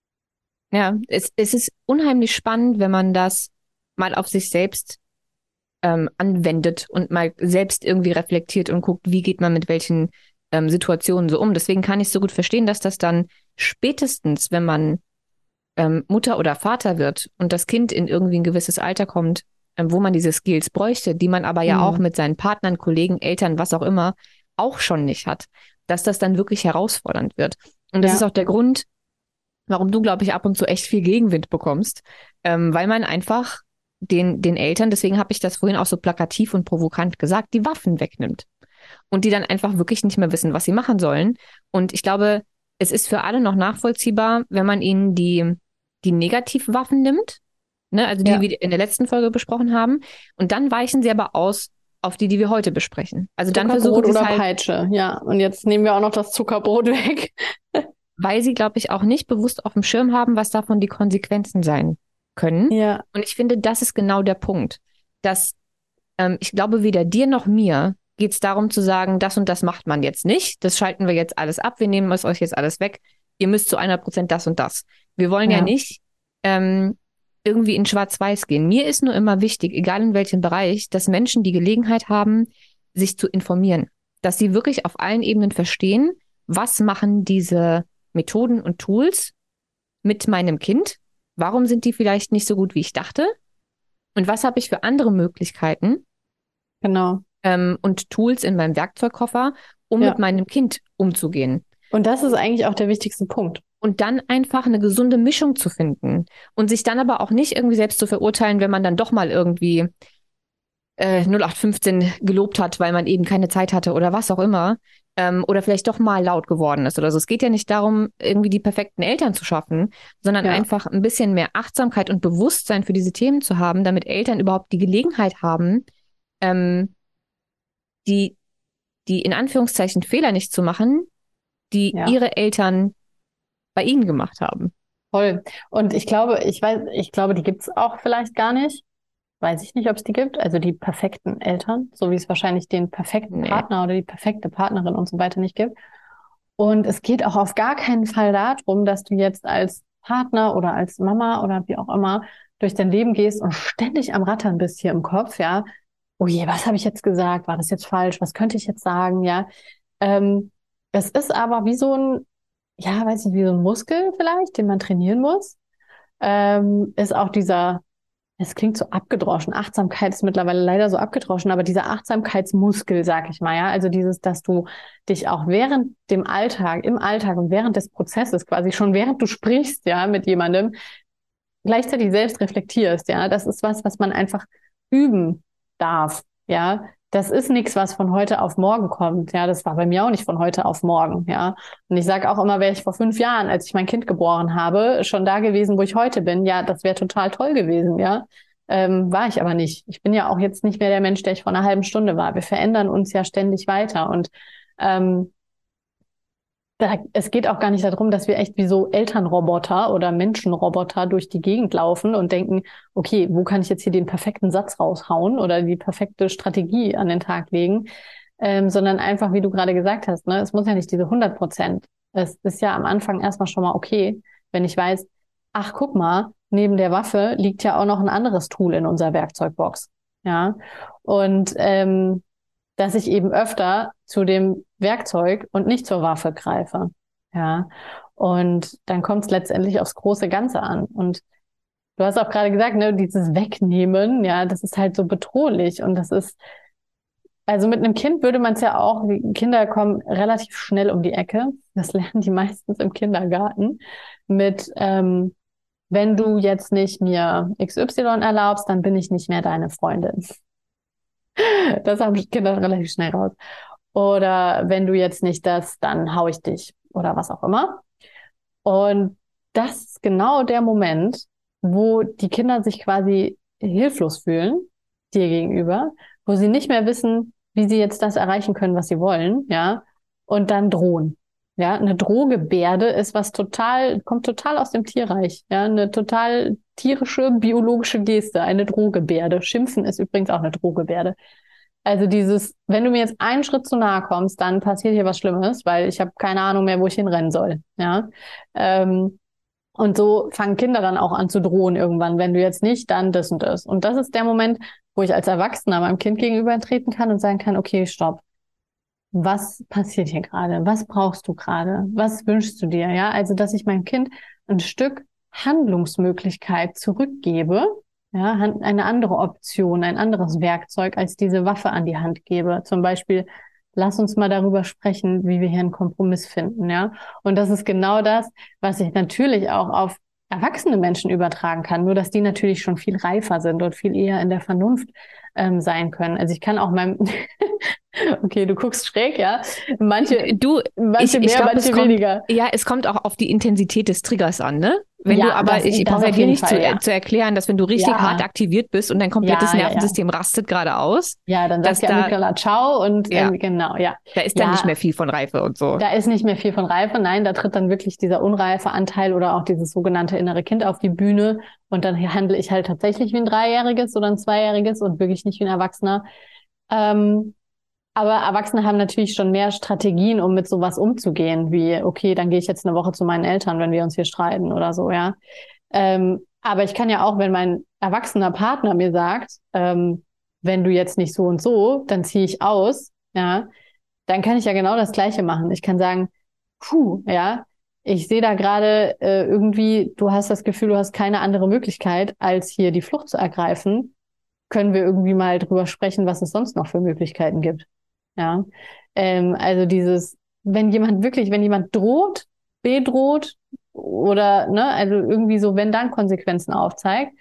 Ja, es, es ist unheimlich spannend, wenn man das mal auf sich selbst ähm, anwendet und mal selbst irgendwie reflektiert und guckt, wie geht man mit welchen ähm, Situationen so um. Deswegen kann ich so gut verstehen, dass das dann spätestens, wenn man ähm, Mutter oder Vater wird und das Kind in irgendwie ein gewisses Alter kommt, ähm, wo man diese Skills bräuchte, die man aber ja auch
Mhm.
mit seinen Partnern, Kollegen, Eltern, was auch immer, auch schon nicht hat, dass das dann wirklich herausfordernd wird. Und das ist
Ja,
auch der Grund, warum du, glaube ich, ab und zu echt viel Gegenwind bekommst, ähm, weil man einfach den, den Eltern, deswegen habe ich das vorhin auch so plakativ und provokant gesagt, die Waffen wegnimmt und die dann einfach wirklich nicht mehr wissen, was sie machen sollen. Und ich glaube, es ist für alle noch nachvollziehbar, wenn man ihnen die, die Negativwaffen nimmt, ne, also die
ja.
wir in der letzten Folge besprochen haben, und dann weichen sie aber aus auf die, die wir heute besprechen. Also dann versuchen
Zuckerbrot
sie es
oder
halt,
Peitsche, ja. Und jetzt nehmen wir auch noch das Zuckerbrot weg.
weil sie, glaube ich, auch nicht bewusst auf dem Schirm haben, was davon die Konsequenzen sein können.
Ja,
Und ich finde, das ist genau der Punkt, dass ähm, ich glaube, weder dir noch mir geht es darum zu sagen, das und das macht man jetzt nicht, das schalten wir jetzt alles ab, wir nehmen es euch jetzt alles weg, ihr müsst zu hundert Prozent das und das. Wir wollen ja
ja,
nicht ähm, irgendwie in Schwarz-Weiß gehen. Mir ist nur immer wichtig, egal in welchem Bereich, dass Menschen die Gelegenheit haben, sich zu informieren, dass sie wirklich auf allen Ebenen verstehen, was machen diese Methoden und Tools mit meinem Kind, warum sind die vielleicht nicht so gut, wie ich dachte und was habe ich für andere Möglichkeiten,
genau.
ähm, und Tools in meinem Werkzeugkoffer, um mit
Ja.
meinem Kind umzugehen.
Und das ist eigentlich auch der wichtigste Punkt.
Und dann einfach eine gesunde Mischung zu finden. Und sich dann aber auch nicht irgendwie selbst zu verurteilen, wenn man dann doch mal irgendwie äh, null acht fünfzehn gelobt hat, weil man eben keine Zeit hatte oder was auch immer. Ähm, oder vielleicht doch mal laut geworden ist oder so. Es geht ja nicht darum, irgendwie die perfekten Eltern zu schaffen, sondern
Ja,
einfach ein bisschen mehr Achtsamkeit und Bewusstsein für diese Themen zu haben, damit Eltern überhaupt die Gelegenheit haben, ähm, die, die in Anführungszeichen Fehler nicht zu machen, die
ja,
ihre Eltern bei ihnen gemacht haben.
voll. Und ich glaube, ich weiß, ich glaube, die gibt's auch vielleicht gar nicht. Weiß ich nicht, ob es die gibt. Also die perfekten Eltern, so wie es wahrscheinlich den perfekten
Nee.
Partner oder die perfekte Partnerin und so weiter nicht gibt. Und es geht auch auf gar keinen Fall darum, dass du jetzt als Partner oder als Mama oder wie auch immer durch dein Leben gehst und ständig am Rattern bist hier im Kopf, ja. Oh je, was habe ich jetzt gesagt? War das jetzt falsch? Was könnte ich jetzt sagen? Ja. Ähm, es ist aber wie so ein, ja, weiß ich, wie so ein Muskel vielleicht, den man trainieren muss. Ähm, ist auch dieser, es klingt so abgedroschen. Achtsamkeit ist mittlerweile leider so abgedroschen, aber dieser Achtsamkeitsmuskel, sag ich mal, ja, also dieses, dass du dich auch während dem Alltag, im Alltag und während des Prozesses, quasi schon während du sprichst, ja, mit jemandem, gleichzeitig selbst reflektierst, ja, das ist was, was man einfach üben darf, ja. Das ist nichts, was von heute auf morgen kommt, ja. Das war bei mir auch nicht von heute auf morgen, ja. Und ich sage auch immer, wäre ich vor fünf Jahren, als ich mein Kind geboren habe, schon da gewesen, wo ich heute bin, ja, das wäre total toll gewesen, ja. Ähm, war ich aber nicht. Ich bin ja auch jetzt nicht mehr der Mensch, der ich vor einer halben Stunde war. Wir verändern uns ja ständig weiter und ähm, da, es geht auch gar nicht darum, dass wir echt wie so Elternroboter oder Menschenroboter durch die Gegend laufen und denken, okay, wo kann ich jetzt hier den perfekten Satz raushauen oder die perfekte Strategie an den Tag legen, ähm, sondern einfach, wie du gerade gesagt hast, ne, es muss ja nicht diese hundert Prozent. Es ist ja am Anfang erstmal schon mal okay, wenn ich weiß, ach, guck mal, neben der Waffe liegt ja auch noch ein anderes Tool in unserer Werkzeugbox. Ja, und ähm, dass ich eben öfter zu dem Werkzeug und nicht zur Waffe greife. Ja. Und dann kommt es letztendlich aufs große Ganze an. Und du hast auch gerade gesagt, ne, dieses Wegnehmen, ja, das ist halt so bedrohlich und das ist, also mit einem Kind würde man es ja auch, die Kinder kommen relativ schnell um die Ecke, das lernen die meistens im Kindergarten, mit, ähm, wenn du jetzt nicht mir X Y erlaubst, dann bin ich nicht mehr deine Freundin. Das haben Kinder relativ schnell raus. Oder wenn du jetzt nicht das, dann hau ich dich oder was auch immer. Und das ist genau der Moment, wo die Kinder sich quasi hilflos fühlen, dir gegenüber, wo sie nicht mehr wissen, wie sie jetzt das erreichen können, was sie wollen, ja, und dann drohen. Ja, eine Drohgebärde ist was total, kommt total aus dem Tierreich, ja, eine total tierische, biologische Geste, eine Drohgebärde. Schimpfen ist übrigens auch eine Drohgebärde. Also dieses, wenn du mir jetzt einen Schritt zu nahe kommst, dann passiert hier was Schlimmes, weil ich habe keine Ahnung mehr, wo ich hinrennen soll, ja. Ähm, und so fangen Kinder dann auch an zu drohen irgendwann. Wenn du jetzt nicht, dann das und das. Und das ist der Moment, wo ich als Erwachsener meinem Kind gegenüber treten kann und sagen kann, okay, stopp. Was passiert hier gerade? Was brauchst du gerade? Was wünschst du dir? Ja, also, dass ich meinem Kind ein Stück Handlungsmöglichkeit zurückgebe, ja, eine andere Option, ein anderes Werkzeug als diese Waffe an die Hand gebe. Zum Beispiel, lass uns mal darüber sprechen, wie wir hier einen Kompromiss finden, ja. Und das ist genau das, was ich natürlich auch auf erwachsene Menschen übertragen kann, nur dass die natürlich schon viel reifer sind und viel eher in der Vernunft ähm, sein können. Also ich kann auch meinem, okay, du guckst schräg, ja. Manche,
du,
manche
ich,
mehr,
ich glaub,
manche
es kommt,
weniger.
Ja, es kommt auch auf die Intensität des Triggers an, ne? Wenn
Ja,
du aber,
das-
ich
das
brauche ja
auf
dir
jeden
nicht
Fall,
zu,
ja.
zu erklären, dass wenn du richtig
Ja.
hart aktiviert bist und dein komplettes
Ja, ja, ja.
Nervensystem rastet gerade aus,
Ja, dann
dass
sagt die
da,
Amygdala Ciao und
Ja.
ähm, genau, ja.
da ist
ja,
dann nicht mehr viel von Reife und so.
Da ist nicht mehr viel von Reife. Nein, da tritt dann wirklich dieser unreife Anteil oder auch dieses sogenannte innere Kind auf die Bühne. Und dann handle ich halt tatsächlich wie ein Dreijähriges oder ein Zweijähriges und wirklich nicht wie ein Erwachsener. Ähm, aber Erwachsene haben natürlich schon mehr Strategien, um mit sowas umzugehen, wie, okay, dann gehe ich jetzt eine Woche zu meinen Eltern, wenn wir uns hier streiten oder so, ja. Ähm, aber ich kann ja auch, wenn mein erwachsener Partner mir sagt, ähm, wenn du jetzt nicht so und so, dann ziehe ich aus, ja, dann kann ich ja genau das Gleiche machen. Ich kann sagen, puh, ja, ich sehe da gerade äh, irgendwie, du hast das Gefühl, du hast keine andere Möglichkeit, als hier die Flucht zu ergreifen. Können wir irgendwie mal drüber sprechen, was es sonst noch für Möglichkeiten gibt? Ja, ähm, also dieses, wenn jemand wirklich, wenn jemand droht, bedroht oder, ne, also irgendwie so, wenn dann Konsequenzen aufzeigt,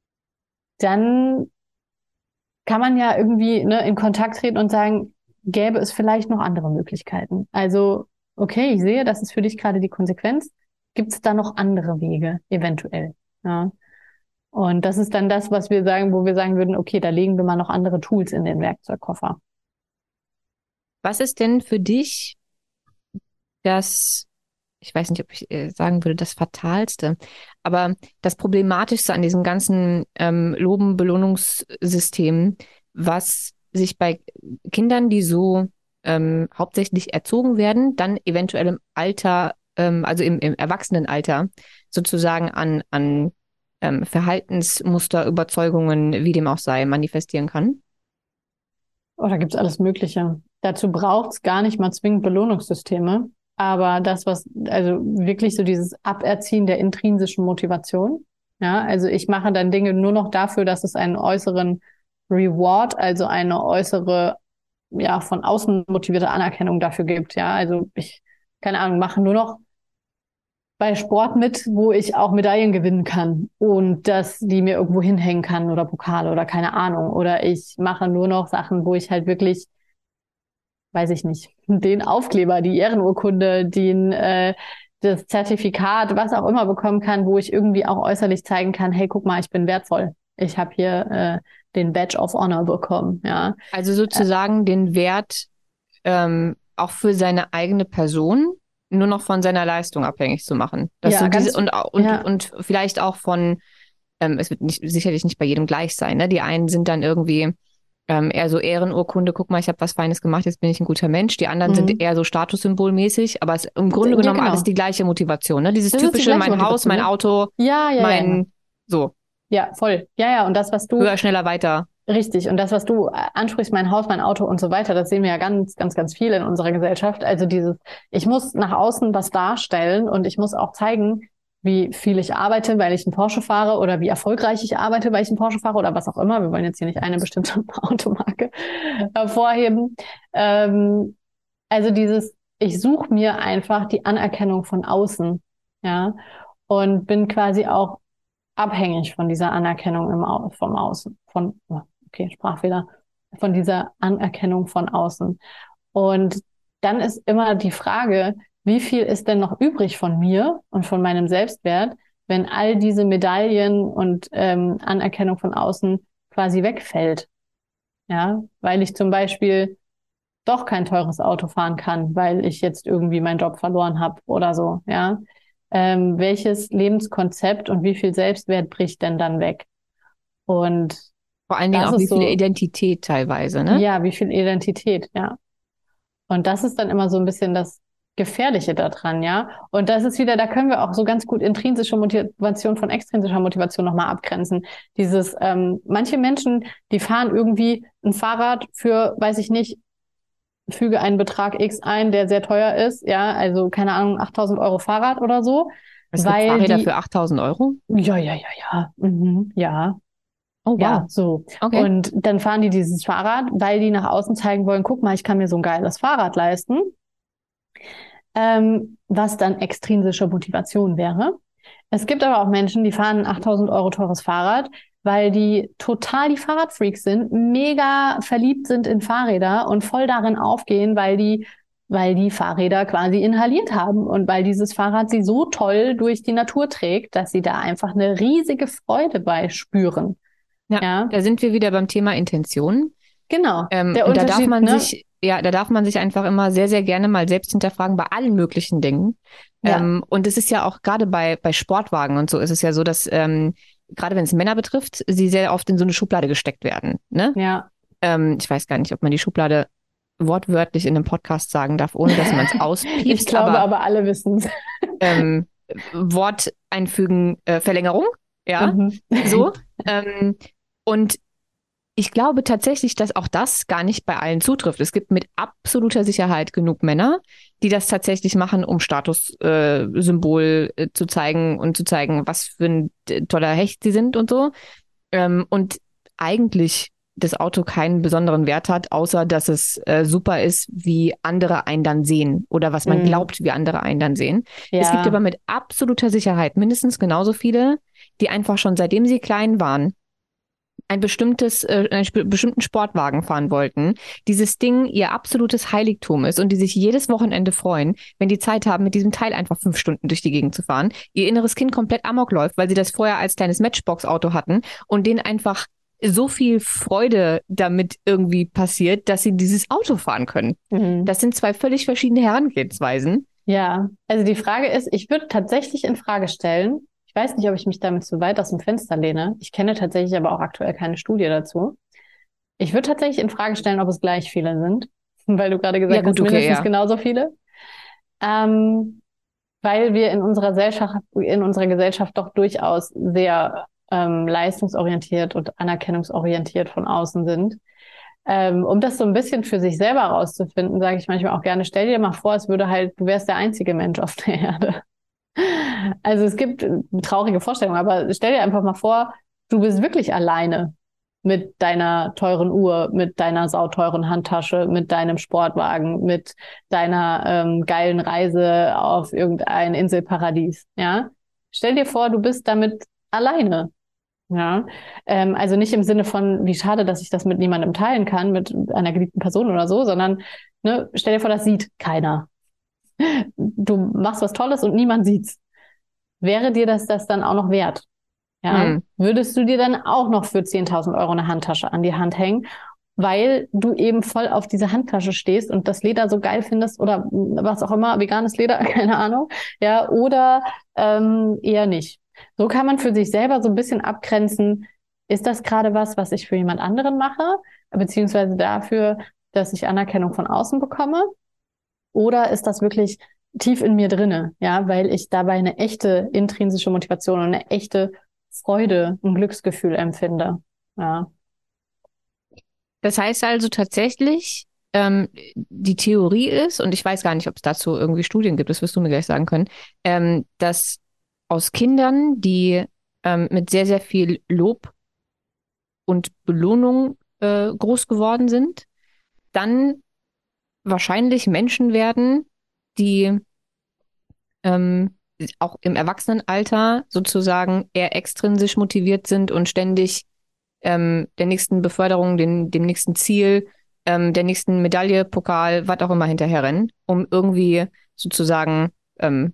dann kann man ja irgendwie, ne, in Kontakt treten und sagen, gäbe es vielleicht noch andere Möglichkeiten? Also, okay, ich sehe, das ist für dich gerade die Konsequenz. Gibt es da noch andere Wege, eventuell? Ja. Und das ist dann das, was wir sagen, wo wir sagen würden, okay, da legen wir mal noch andere Tools in den Werkzeugkoffer.
Was ist denn für dich das, ich weiß nicht, ob ich äh, sagen würde, das Fatalste, aber das Problematischste an diesem ganzen ähm, Loben-Belohnungssystem, was sich bei Kindern, die so ähm, hauptsächlich erzogen werden, dann eventuell im Alter, ähm, also im, im Erwachsenenalter, sozusagen an, an ähm, Verhaltensmuster, Überzeugungen, wie dem auch sei, manifestieren kann?
Oh, da gibt's alles Mögliche. Dazu braucht's gar nicht mal zwingend Belohnungssysteme. Aber das, was, also wirklich so dieses Aberziehen der intrinsischen Motivation. Ja, also ich mache dann Dinge nur noch dafür, dass es einen äußeren Reward, also eine äußere, ja, von außen motivierte Anerkennung dafür gibt. Ja, also ich, keine Ahnung, mache nur noch bei Sport mit, wo ich auch Medaillen gewinnen kann und dass die mir irgendwo hinhängen kann oder Pokale oder keine Ahnung. Oder ich mache nur noch Sachen, wo ich halt wirklich, weiß ich nicht, den Aufkleber, die Ehrenurkunde, den, äh, das Zertifikat, was auch immer bekommen kann, wo ich irgendwie auch äußerlich zeigen kann, hey, guck mal, ich bin wertvoll. Ich habe hier äh, den Badge of Honor bekommen, ja.
Also sozusagen den Wert ähm, auch für seine eigene Person nur noch von seiner Leistung abhängig zu machen. Dass
Ja,
so diese
ganz,
und, au- und,
ja,
und vielleicht auch von, ähm, es wird nicht, sicherlich nicht bei jedem gleich sein, ne? Die einen sind dann irgendwie ähm, eher so Ehrenurkunde, guck mal, ich habe was Feines gemacht, jetzt bin ich ein guter Mensch. Die anderen sind
mhm.
eher so statussymbolmäßig, aber es ist im Grunde
Ja,
genommen
genau.
alles die gleiche Motivation, ne? Dieses
Das ist die
typische,
gleiche
mein Haus,
Motivation,
mein
ja.
Auto,
Ja, ja, ja, ja.
mein, so,
Ja, voll. Ja, ja. Und das, was du,
höher, schneller, weiter.
richtig. Und das, was du äh, ansprichst, mein Haus, mein Auto und so weiter, das sehen wir ja ganz, ganz, ganz viel in unserer Gesellschaft. Also dieses, ich muss nach außen was darstellen und ich muss auch zeigen, wie viel ich arbeite, weil ich einen Porsche fahre oder wie erfolgreich ich arbeite, weil ich einen Porsche fahre oder was auch immer. Wir wollen jetzt hier nicht eine bestimmte Automarke hervorheben. Ähm, also dieses, ich suche mir einfach die Anerkennung von außen, ja, und bin quasi auch abhängig von dieser Anerkennung im Au vom Außen, von, okay, Sprachfehler, von dieser Anerkennung von außen. Und dann ist immer die Frage, wie viel ist denn noch übrig von mir und von meinem Selbstwert, wenn all diese Medaillen und ähm, Anerkennung von außen quasi wegfällt? Ja, weil ich zum Beispiel doch kein teures Auto fahren kann, weil ich jetzt irgendwie meinen Job verloren habe oder so, ja. Ähm, welches Lebenskonzept und wie viel Selbstwert bricht denn dann weg? Und
Vor allen Dingen
das
auch, wie
ist
viel
so,
Identität teilweise, ne?
ja, wie viel Identität, ja. Und das ist dann immer so ein bisschen das Gefährliche daran, ja. Und das ist wieder, da können wir auch so ganz gut intrinsische Motivation von extrinsischer Motivation nochmal abgrenzen. Dieses, ähm, manche Menschen, die fahren irgendwie ein Fahrrad für, weiß ich nicht, füge einen Betrag X ein, der sehr teuer ist, ja, also keine Ahnung, achttausend Euro Fahrrad oder so,
Es gibt
weil
Fahrräder für
die,
achttausend Euro.
ja, ja, ja, ja, mhm, ja,
Oh,
ja,
wow.
so.
Okay.
Und dann fahren die dieses Fahrrad, weil die nach außen zeigen wollen, guck mal, ich kann mir so ein geiles Fahrrad leisten, ähm, was dann extrinsische Motivation wäre. Es gibt aber auch Menschen, die fahren ein achttausend Euro teures Fahrrad, weil die total die Fahrradfreaks sind, mega verliebt sind in Fahrräder und voll darin aufgehen, weil die, weil die Fahrräder quasi inhaliert haben und weil dieses Fahrrad sie so toll durch die Natur trägt, dass sie da einfach eine riesige Freude bei spüren.
Ja,
Ja,
da sind wir wieder beim Thema Intention.
genau.
Ähm,
Der
und da darf
Unterschied,
man
ne?
sich, ja, da darf man sich einfach immer sehr, sehr gerne mal selbst hinterfragen bei allen möglichen Dingen.
Ja,
Ähm, und es ist ja auch gerade bei, bei Sportwagen und so ist es ja so, dass ähm, gerade wenn es Männer betrifft, sie sehr oft in so eine Schublade gesteckt werden. Ne?
ja.
Ähm, ich weiß gar nicht, ob man die Schublade wortwörtlich in einem Podcast sagen darf, ohne dass man es
Ich
auspiepst,
glaube
aber
aber alle wissen es.
ähm, Wort einfügen, äh, Verlängerung, ja,
Mhm.
so. Ähm, und ich glaube tatsächlich, dass auch das gar nicht bei allen zutrifft. Es gibt mit absoluter Sicherheit genug Männer, die das tatsächlich machen, um Statussymbol äh, Symbol, äh, zu zeigen und zu zeigen, was für ein äh, toller Hecht sie sind und so. Ähm, und eigentlich das Auto keinen besonderen Wert hat, außer dass es äh, super ist, wie andere einen dann sehen oder was man
Mhm.
glaubt, wie andere einen dann sehen. Es gibt aber
Ja.
mit absoluter Sicherheit mindestens genauso viele, die einfach schon seitdem sie klein waren, ein bestimmtes, äh, einen sp- bestimmten Sportwagen fahren wollten, dieses Ding ihr absolutes Heiligtum ist und die sich jedes Wochenende freuen, wenn die Zeit haben, mit diesem Teil einfach fünf Stunden durch die Gegend zu fahren, ihr inneres Kind komplett amok läuft, weil sie das vorher als kleines Matchbox-Auto hatten und denen einfach so viel Freude damit irgendwie passiert, dass sie dieses Auto fahren können.
Mhm.
Das sind zwei völlig verschiedene Herangehensweisen.
Ja, also die Frage ist, ich würde tatsächlich in Frage stellen, ich weiß nicht, ob ich mich damit zu weit aus dem Fenster lehne. Ich kenne tatsächlich aber auch aktuell keine Studie dazu. Ich würde tatsächlich in Frage stellen, ob es gleich viele sind, weil du gerade
Ja
gesagt hast,
gut, okay,
mindestens
ja.
genauso viele. Ähm, weil wir in unserer Gesellschaft, in unserer Gesellschaft doch durchaus sehr ähm, leistungsorientiert und anerkennungsorientiert von außen sind. Ähm, um das so ein bisschen für sich selber rauszufinden, sage ich manchmal auch gerne, stell dir mal vor, es würde halt, du wärst der einzige Mensch auf der Erde. Also es gibt äh, traurige Vorstellungen, aber stell dir einfach mal vor, du bist wirklich alleine mit deiner teuren Uhr, mit deiner sauteuren Handtasche, mit deinem Sportwagen, mit deiner ähm, geilen Reise auf irgendein Inselparadies, ja? Stell dir vor, du bist damit alleine. Ja, ähm, also nicht im Sinne von, wie schade, dass ich das mit niemandem teilen kann, mit einer geliebten Person oder so, sondern ne, stell dir vor, das sieht keiner. Du machst was Tolles und niemand sieht's. Wäre dir das das dann auch noch wert? Ja,
Hm.
würdest du dir dann auch noch für zehntausend Euro eine Handtasche an die Hand hängen, weil du eben voll auf diese Handtasche stehst und das Leder so geil findest oder was auch immer, veganes Leder, keine Ahnung, ja, oder ähm, eher nicht. So kann man für sich selber so ein bisschen abgrenzen, ist das gerade was, was ich für jemand anderen mache, beziehungsweise dafür, dass ich Anerkennung von außen bekomme, oder ist das wirklich tief in mir drinne, ja, weil ich dabei eine echte intrinsische Motivation und eine echte Freude, ein Glücksgefühl empfinde. Ja.
Das heißt also tatsächlich, ähm, die Theorie ist, und ich weiß gar nicht, ob es dazu irgendwie Studien gibt, das wirst du mir gleich sagen können, ähm, dass aus Kindern, die ähm, mit sehr, sehr viel Lob und Belohnung äh, groß geworden sind, dann wahrscheinlich Menschen werden, die ähm, auch im Erwachsenenalter sozusagen eher extrinsisch motiviert sind und ständig ähm, der nächsten Beförderung, den, dem nächsten Ziel, ähm, der nächsten Medaille, Pokal, was auch immer hinterherrennen, um irgendwie sozusagen ähm,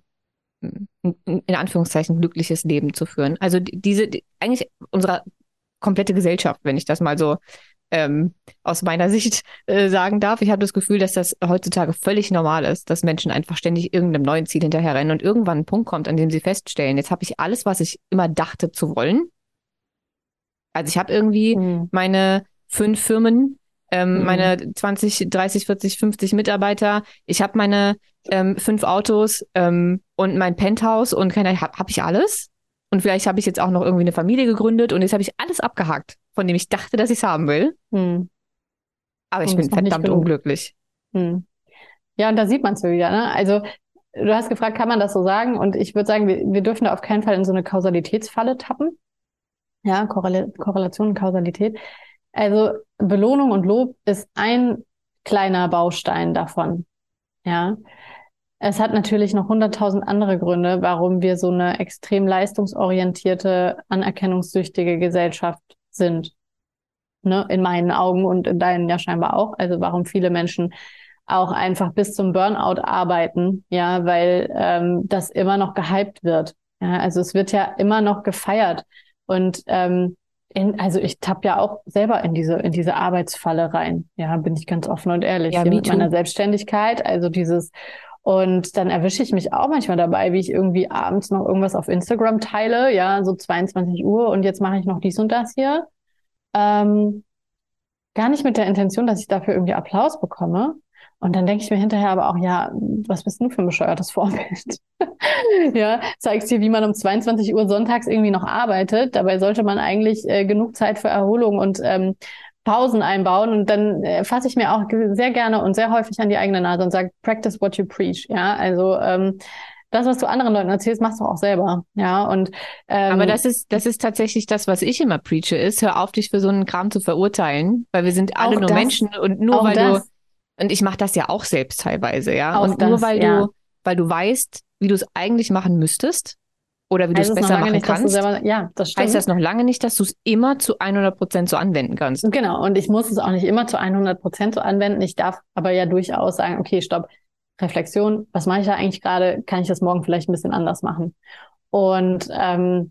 in Anführungszeichen glückliches Leben zu führen. Also die- diese, die, eigentlich unsere komplette Gesellschaft, wenn ich das mal so ähm, aus meiner Sicht äh, sagen darf. Ich habe das Gefühl, dass das heutzutage völlig normal ist, dass Menschen einfach ständig irgendeinem neuen Ziel hinterherrennen und irgendwann ein Punkt kommt, an dem sie feststellen, jetzt habe ich alles, was ich immer dachte zu wollen. Also ich habe irgendwie
Mhm.
meine fünf Firmen, ähm,
Mhm.
meine zwanzig, dreißig, vierzig, fünfzig Mitarbeiter, ich habe meine ähm, fünf Autos ähm, und mein Penthouse und keine, habe hab ich alles. Und vielleicht habe ich jetzt auch noch irgendwie eine Familie gegründet und jetzt habe ich alles abgehakt, von dem ich dachte, dass ich es haben will.
Mhm.
Aber ich
Und das
bin
ist noch nicht
verdammt
genug.
unglücklich.
Mhm. Ja, und da sieht man es wieder, ne? Also, du hast gefragt, kann man das so sagen? Und ich würde sagen, wir, wir dürfen da auf keinen Fall in so eine Kausalitätsfalle tappen. Ja, Korrela Korrelation und Kausalität. Also, Belohnung und Lob ist ein kleiner Baustein davon. Ja. Es hat natürlich noch hunderttausend andere Gründe, warum wir so eine extrem leistungsorientierte, anerkennungssüchtige Gesellschaft sind. Ne? In meinen Augen und in deinen ja scheinbar auch. Also warum viele Menschen auch einfach bis zum Burnout arbeiten, ja, weil ähm, das immer noch gehypt wird. Ja, also es wird ja immer noch gefeiert. Und ähm, in, also ich tapp ja auch selber in diese, in diese Arbeitsfalle rein. Ja, bin ich ganz offen und ehrlich
Ja,
hier
me
mit meiner
too.
Selbstständigkeit. Also dieses, und dann erwische ich mich auch manchmal dabei, wie ich irgendwie abends noch irgendwas auf Instagram teile, ja, so zweiundzwanzig Uhr und jetzt mache ich noch dies und das hier. Ähm, Gar nicht mit der Intention, dass ich dafür irgendwie Applaus bekomme. Und dann denke ich mir hinterher aber auch, ja, was bist du für ein bescheuertes Vorbild? Ja, zeigst dir, wie man um zweiundzwanzig Uhr sonntags irgendwie noch arbeitet. Dabei sollte man eigentlich äh, genug Zeit für Erholung und ähm, Pausen einbauen. Und dann äh, fasse ich mir auch sehr gerne und sehr häufig an die eigene Nase und sage, practice what you preach. Ja, also ähm, das, was du anderen Leuten erzählst, machst du auch selber. Ja, und
Aber
ähm,
das ist, das ist tatsächlich das, was ich immer preache, ist, hör auf, dich für so einen Kram zu verurteilen, weil wir sind alle
auch
nur
das,
Menschen und nur
auch
weil du,
das,
und ich mache das ja auch selbst teilweise, ja,
auch
und nur
das,
weil
ja.
du, weil du weißt, wie du es eigentlich machen müsstest oder wie du
Heißt
es
es noch
besser
lange
machen
nicht, dass du
kannst,
selber, ja, das
heißt das
stimmt.
noch lange nicht, dass du es immer zu hundert Prozent so anwenden kannst.
Genau. Und ich muss es auch nicht immer zu hundert Prozent so anwenden. Ich darf aber ja durchaus sagen, okay, stopp, Reflexion, was mache ich da eigentlich gerade? Kann ich das morgen vielleicht ein bisschen anders machen? Und ähm,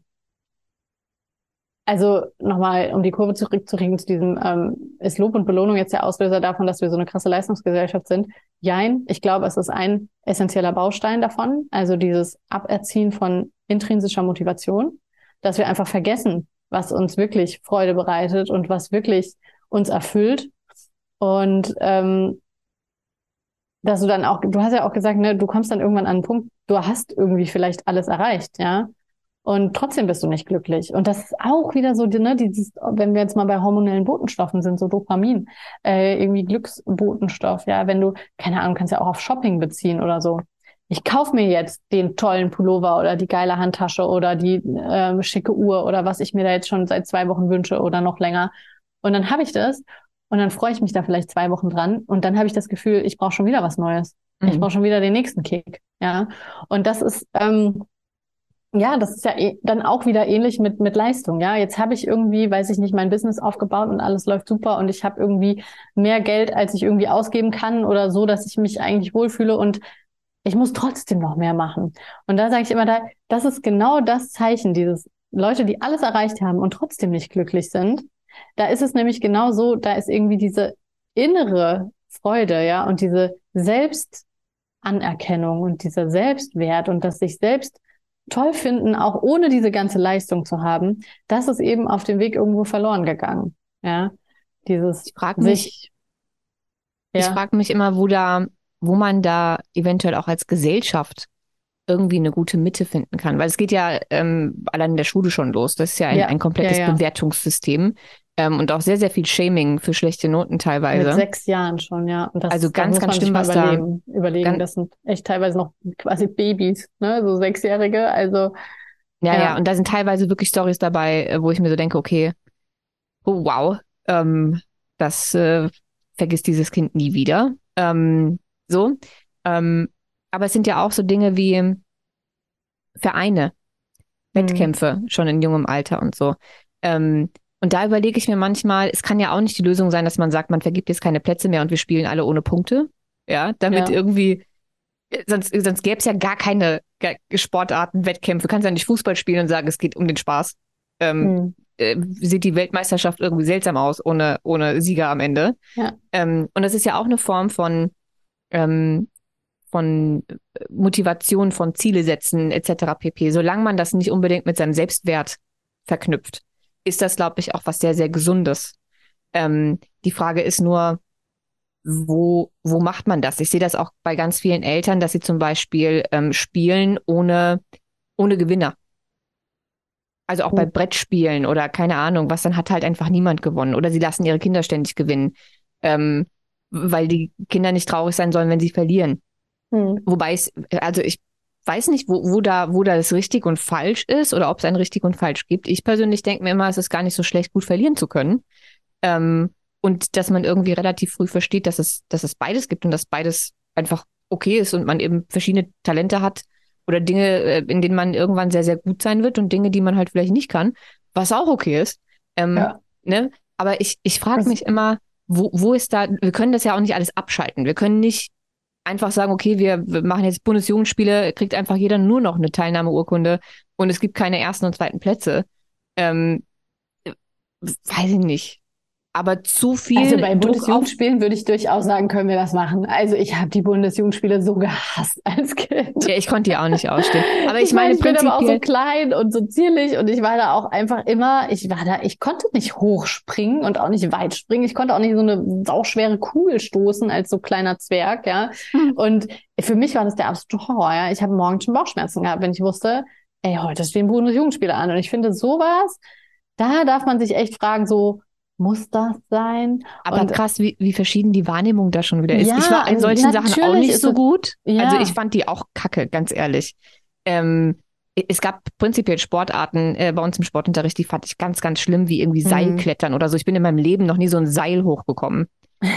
also nochmal, um die Kurve zurückzukriegen zu diesem, ähm, ist Lob und Belohnung jetzt der Auslöser davon, dass wir so eine krasse Leistungsgesellschaft sind? Jein, ich glaube, es ist ein essentieller Baustein davon, also dieses Aberziehen von intrinsischer Motivation, dass wir einfach vergessen, was uns wirklich Freude bereitet und was wirklich uns erfüllt. Und ähm, dass du dann auch, du hast ja auch gesagt, ne, du kommst dann irgendwann an einen Punkt, du hast irgendwie vielleicht alles erreicht, ja. Und trotzdem bist du nicht glücklich. Und das ist auch wieder so, ne, dieses, wenn wir jetzt mal bei hormonellen Botenstoffen sind, so Dopamin, äh, irgendwie Glücksbotenstoff, ja, wenn du, keine Ahnung, kannst ja auch auf Shopping beziehen oder so. Ich kauf mir jetzt den tollen Pullover oder die geile Handtasche oder die äh, schicke Uhr oder was ich mir da jetzt schon seit zwei Wochen wünsche oder noch länger. Und dann habe ich das und dann freue ich mich da vielleicht zwei Wochen dran und dann habe ich das Gefühl, ich brauche schon wieder was Neues. Ich
Mhm.
brauche schon wieder den nächsten Kick, ja. Und das ist, ähm, ja, das ist ja eh, dann auch wieder ähnlich mit, mit Leistung, ja. Jetzt habe ich irgendwie, weiß ich nicht, mein Business aufgebaut und alles läuft super und ich habe irgendwie mehr Geld, als ich irgendwie ausgeben kann oder so, dass ich mich eigentlich wohlfühle und ich muss trotzdem noch mehr machen. Und da sage ich immer, da, das ist genau das Zeichen, dieses Leute, die alles erreicht haben und trotzdem nicht glücklich sind. Da ist es nämlich genau so, da ist irgendwie diese innere Freude, ja, und diese Selbstanerkennung und dieser Selbstwert und das sich selbst toll finden, auch ohne diese ganze Leistung zu haben, das ist eben auf dem Weg irgendwo verloren gegangen. Ja, dieses
Ich frage mich,
sich,
ich
ja,
frage mich immer, wo da, wo man da eventuell auch als Gesellschaft irgendwie eine gute Mitte finden kann. Weil es geht ja ähm, allein in der Schule schon los. Das ist ja ein, ein
ja, ja,
komplettes
ja.
Bewertungssystem ähm, und auch sehr, sehr viel Shaming für schlechte Noten
Mit
teilweise.
sechs Jahren schon, ja. Und
Also
das, das
ganz,
muss
ganz
man sich
schlimm,
mal
was da
überlegen. Überlegen,
ganz,
das sind echt teilweise noch quasi Babys, ne, so Sechsjährige. Also
Ja, ja,
Ja.
und da sind teilweise wirklich Storys dabei, äh, wo ich mir so denke, okay, oh, wow, ähm, das äh, vergisst dieses Kind nie wieder. Ähm, so. Ähm, aber es sind ja auch so Dinge wie Vereine,
Hm.
Wettkämpfe schon in jungem Alter und so. Ähm, und da überlege ich mir manchmal, es kann ja auch nicht die Lösung sein, dass man sagt, man vergibt jetzt keine Plätze mehr und wir spielen alle ohne Punkte. Ja, damit
Ja.
irgendwie, sonst, sonst gäbe es ja gar keine gar- Sportarten, Wettkämpfe. Du kannst ja nicht Fußball spielen und sagen, es geht um den Spaß. Ähm,
Hm.
äh, sieht die Weltmeisterschaft irgendwie seltsam aus, ohne, ohne Sieger am Ende.
Ja.
Ähm, und das ist ja auch eine Form von, ähm, von Motivation, von Ziele setzen et cetera pp. Solange man das nicht unbedingt mit seinem Selbstwert verknüpft, ist das, glaube ich, auch was sehr, sehr Gesundes. Ähm, die Frage ist nur, wo, wo macht man das? Ich sehe das auch bei ganz vielen Eltern, dass sie zum Beispiel ähm, spielen ohne, ohne Gewinner. Also auch bei
Hm.
Brettspielen oder keine Ahnung, was, dann hat halt einfach niemand gewonnen. Oder sie lassen ihre Kinder ständig gewinnen, ähm, weil die Kinder nicht traurig sein sollen, wenn sie verlieren.
Hm.
Wobei es, also ich weiß nicht, wo, wo da, wo da das richtig und falsch ist oder ob es ein richtig und falsch gibt. Ich persönlich denke mir immer, es ist gar nicht so schlecht, gut verlieren zu können. Ähm, und dass man irgendwie relativ früh versteht, dass es, dass es beides gibt und dass beides einfach okay ist und man eben verschiedene Talente hat oder Dinge, äh, in denen man irgendwann sehr, sehr gut sein wird und Dinge, die man halt vielleicht nicht kann, was auch okay ist. Ähm,
Ja.
ne? Aber ich, ich frage
Das,
mich immer, wo, wo ist da, wir können das ja auch nicht alles abschalten. Wir können nicht einfach sagen, okay, wir, wir machen jetzt Bundesjugendspiele, kriegt einfach jeder nur noch eine Teilnahmeurkunde und es gibt keine ersten und zweiten Plätze. Ähm, weiß ich nicht. Aber zu
also
viel
bei
Druck auf.
Bundesjugendspielen würde ich durchaus sagen, können wir das machen. Also ich habe die Bundesjugendspiele so gehasst als Kind.
Ja, ich konnte die auch nicht ausstehen. Aber ich
Ich meine,
meine
ich bin aber auch so
prinzipiell,
klein und so zierlich und ich war da auch einfach immer, ich war da, ich konnte nicht hochspringen und auch nicht weit springen. Ich konnte auch nicht so eine sauschwere Kugel stoßen als so kleiner Zwerg, ja.
hm,
Und für mich war das der absolute Horror, ja. Ich habe morgens schon Bauchschmerzen gehabt, wenn ich wusste, ey, heute stehen Bundesjugendspiele an. Und ich finde sowas, da darf man sich echt fragen, so, muss das sein?
aber
Und
krass, wie, wie verschieden die Wahrnehmung da schon wieder ist. Ich war
ja,
in solchen Sachen auch
natürlich
nicht
ist
so
es,
gut. Also ich
ja.
fand die auch kacke, ganz ehrlich. Ähm, es gab prinzipiell Sportarten äh, bei uns im Sportunterricht, die fand ich ganz, ganz schlimm, wie irgendwie
Hm.
Seilklettern oder so. Ich bin in meinem Leben noch nie so ein Seil hochgekommen.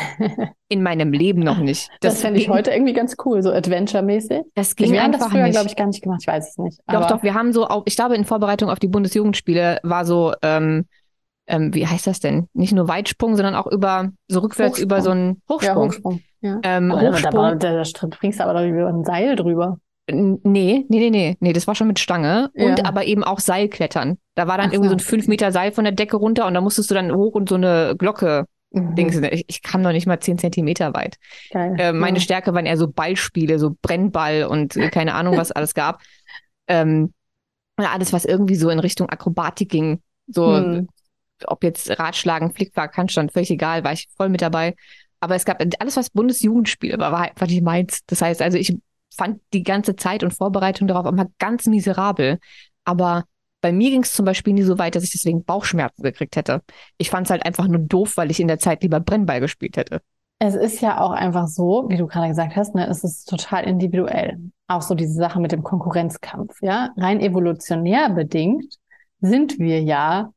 In meinem Leben noch nicht.
Das
Das
fände ich
ging,
heute irgendwie ganz cool, so Adventure-mäßig.
das
Ich,
ging
wir haben das
einfach
früher, glaube
nicht.
ich, gar nicht gemacht. Ich weiß es nicht.
Doch, doch,
Aber
wir haben so auch, ich glaube, in Vorbereitung auf die Bundesjugendspiele war so, ähm, ähm, wie heißt das denn? Nicht nur Weitsprung, sondern auch über, so rückwärts über so
Hochsprung.
einen
Ja,
Hochsprung.
Hochsprung. Ja.
Ähm,
Aber da, da,
Hochsprung,
da, da springst du aber doch über ein Seil drüber.
n- nee, nee, nee, nee, nee, das war schon mit Stange und
Ja.
aber eben auch Seilklettern. Da war dann
Ach
irgendwie so ein
so.
fünf Meter Seil von der Decke runter und da musstest du dann hoch und so eine Glocke. Dings.
Mhm.
Ich, ich kam noch nicht mal zehn Zentimeter weit.
Geil.
Äh, meine
Ja.
Stärke waren eher so Ballspiele, so Brennball und äh, keine Ahnung, was alles gab. Ähm, oder alles, was irgendwie so in Richtung Akrobatik ging. So,
Hm.
ob jetzt Ratschlagen, Flickflack, Handstand, völlig egal, war ich voll mit dabei. Aber es gab alles, was Bundesjugendspiele war, war einfach nicht meins. Das heißt, also ich fand die ganze Zeit und Vorbereitung darauf immer ganz miserabel. Aber bei mir ging es zum Beispiel nie so weit, dass ich deswegen Bauchschmerzen gekriegt hätte. Ich fand es halt einfach nur doof, weil ich in der Zeit lieber Brennball gespielt hätte.
Es ist ja auch einfach so, wie du gerade gesagt hast, ne, es ist total individuell. Auch so diese Sache mit dem Konkurrenzkampf, ja. Rein evolutionär bedingt sind wir ja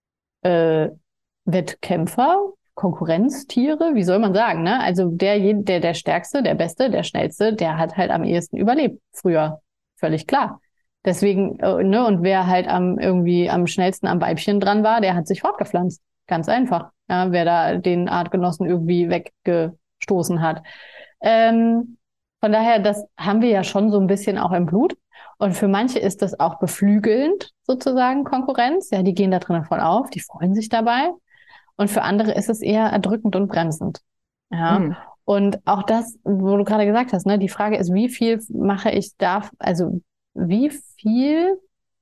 äh, Wettkämpfer, Konkurrenztiere, wie soll man sagen, ne? Also der, der, der Stärkste, der Beste, der Schnellste, der hat halt am ehesten überlebt früher. Völlig klar. Deswegen, äh, ne, und wer halt am irgendwie am schnellsten am Weibchen dran war, der hat sich fortgepflanzt. Ganz einfach. Ja, wer da den Artgenossen irgendwie weggestoßen hat. Ähm, von daher, das haben wir ja schon so ein bisschen auch im Blut. Und für manche ist das auch beflügelnd, sozusagen, Konkurrenz. Ja, die gehen da drinnen voll auf, die freuen sich dabei. Und für andere ist es eher erdrückend und bremsend. Ja.
Hm.
Und auch das, wo du gerade gesagt hast, ne, die Frage ist, wie viel mache ich da, also wie viel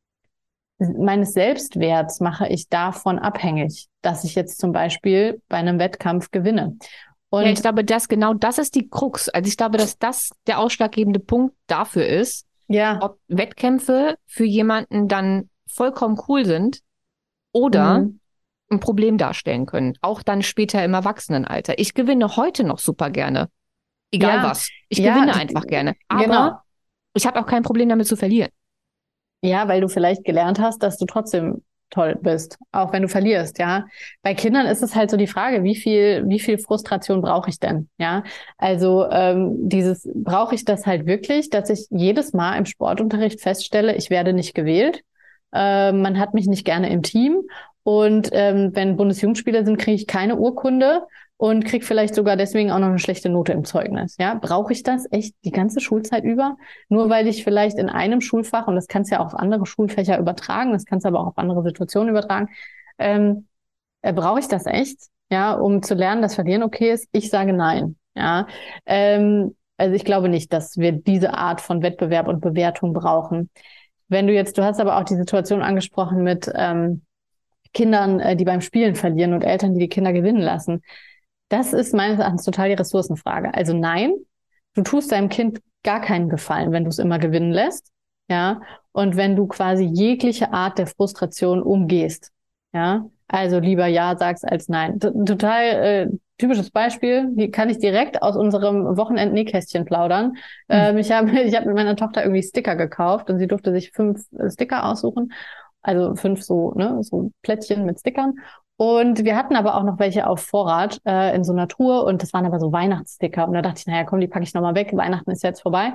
meines Selbstwerts mache ich davon abhängig, dass ich jetzt zum Beispiel bei einem Wettkampf gewinne.
Ja, ich
Und
glaube, das genau das ist die Krux. Also ich glaube, dass das der ausschlaggebende Punkt dafür ist,
ja,
ob Wettkämpfe für jemanden dann vollkommen cool sind oder
mhm.
ein Problem darstellen können. Auch dann später im Erwachsenenalter. Ich gewinne heute noch super gerne. Egal
Ja,
was. Ich
ja,
gewinne
das,
einfach gerne. Aber
genau.
ich habe auch kein Problem damit zu verlieren.
Ja, weil du vielleicht gelernt hast, dass du trotzdem toll bist, auch wenn du verlierst, ja. Bei Kindern ist es halt so die Frage, wie viel, wie viel Frustration brauche ich denn, ja? Also ähm, dieses, brauche ich das halt wirklich, dass ich jedes Mal im Sportunterricht feststelle, ich werde nicht gewählt, äh, man hat mich nicht gerne im Team und ähm, wenn Bundesjugendspiele sind, kriege ich keine Urkunde und kriege vielleicht sogar deswegen auch noch eine schlechte Note im Zeugnis, ja? Brauche ich das echt die ganze Schulzeit über? Nur weil ich vielleicht in einem Schulfach, und das kannst du ja auch auf andere Schulfächer übertragen, das kannst du aber auch auf andere Situationen übertragen, ähm, äh, brauche ich das echt, ja, um zu lernen, dass Verlieren okay ist? Ich sage nein, ja. Ähm, also ich glaube nicht, dass wir diese Art von Wettbewerb und Bewertung brauchen. Wenn du jetzt, du hast aber auch die Situation angesprochen mit ähm, Kindern, äh, die beim Spielen verlieren und Eltern, die die Kinder gewinnen lassen. Das ist meines Erachtens total die Ressourcenfrage. Also nein, du tust deinem Kind gar keinen Gefallen, wenn du es immer gewinnen lässt, ja, und wenn du quasi jegliche Art der Frustration umgehst, ja, also lieber ja sagst als nein. T total äh, typisches Beispiel, die kann ich direkt aus unserem Wochenend-Nähkästchen plaudern.
Hm.
Ähm, ich habe ich hab mit meiner Tochter irgendwie Sticker gekauft und sie durfte sich fünf äh, Sticker aussuchen, also fünf so, ne, so Plättchen mit Stickern. Und wir hatten aber auch noch welche auf Vorrat äh, in so einer Truhe und das waren aber so Weihnachtssticker. Und da dachte ich, naja, komm, die packe ich nochmal weg. Weihnachten ist jetzt vorbei.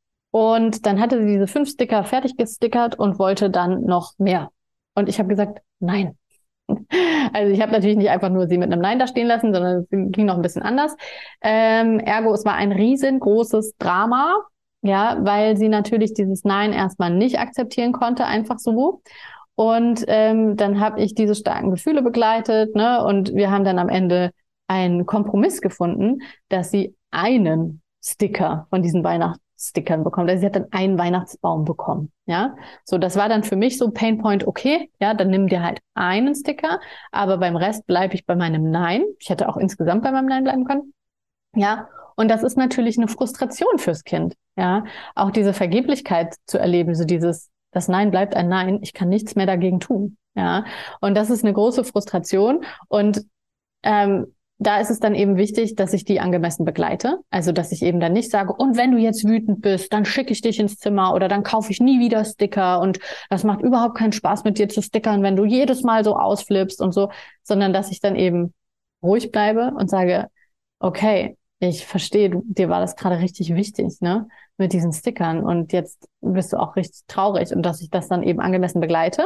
Und dann hatte sie diese fünf Sticker fertig gestickert und wollte dann noch mehr. Und ich habe gesagt, nein. Also ich habe natürlich nicht einfach nur sie mit einem Nein da stehen lassen, sondern es ging noch ein bisschen anders. Ähm, ergo, es war ein riesengroßes Drama, ja, weil sie natürlich dieses Nein erstmal nicht akzeptieren konnte, einfach so. Und ähm, dann habe ich diese starken Gefühle begleitet, ne? Und wir haben dann am Ende einen Kompromiss gefunden, dass sie einen Sticker von diesen Weihnachtsstickern bekommt. Also sie hat dann einen Weihnachtsbaum bekommen, ja. So, das war dann für mich so Painpoint, okay, ja, dann nimm dir halt einen Sticker, aber beim Rest bleibe ich bei meinem Nein. Ich hätte auch insgesamt bei meinem Nein bleiben können, ja. Und das ist natürlich eine Frustration fürs Kind, ja. Auch diese Vergeblichkeit zu erleben, so dieses, das Nein bleibt ein Nein, ich kann nichts mehr dagegen tun, ja. Und das ist eine große Frustration und ähm, da ist es dann eben wichtig, dass ich die angemessen begleite. Also, dass ich eben dann nicht sage, und wenn du jetzt wütend bist, dann schicke ich dich ins Zimmer oder dann kaufe ich nie wieder Sticker und das macht überhaupt keinen Spaß mit dir zu stickern, wenn du jedes Mal so ausflippst und so, sondern dass ich dann eben ruhig bleibe und sage, okay, ich verstehe, du, dir war das gerade richtig wichtig, ne, mit diesen Stickern und jetzt bist du auch richtig traurig und dass ich das dann eben angemessen begleite.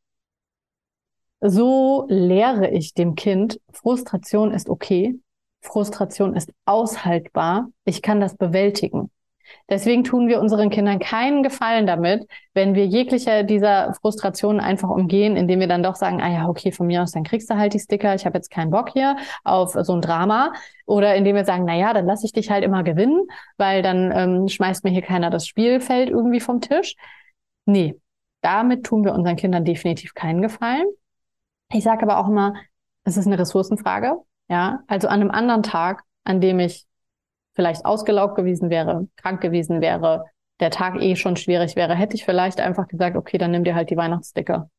So lehre ich dem Kind, Frustration ist okay, Frustration ist aushaltbar, ich kann das bewältigen. Deswegen tun wir unseren Kindern keinen Gefallen damit, wenn wir jegliche dieser Frustrationen einfach umgehen, indem wir dann doch sagen, ah ja, okay, von mir aus, dann kriegst du halt die Sticker, ich habe jetzt keinen Bock hier auf so ein Drama. Oder indem wir sagen, na ja, dann lasse ich dich halt immer gewinnen, weil dann ähm, schmeißt mir hier keiner das Spielfeld irgendwie vom Tisch. Nee, damit tun wir unseren Kindern definitiv keinen Gefallen. Ich sage aber auch immer, es ist eine Ressourcenfrage. Ja, also an einem anderen Tag, an dem ich vielleicht ausgelaugt gewesen wäre, krank gewesen wäre, der Tag eh schon schwierig wäre, hätte ich vielleicht einfach gesagt, okay, dann nimm dir halt die Weihnachtssticker.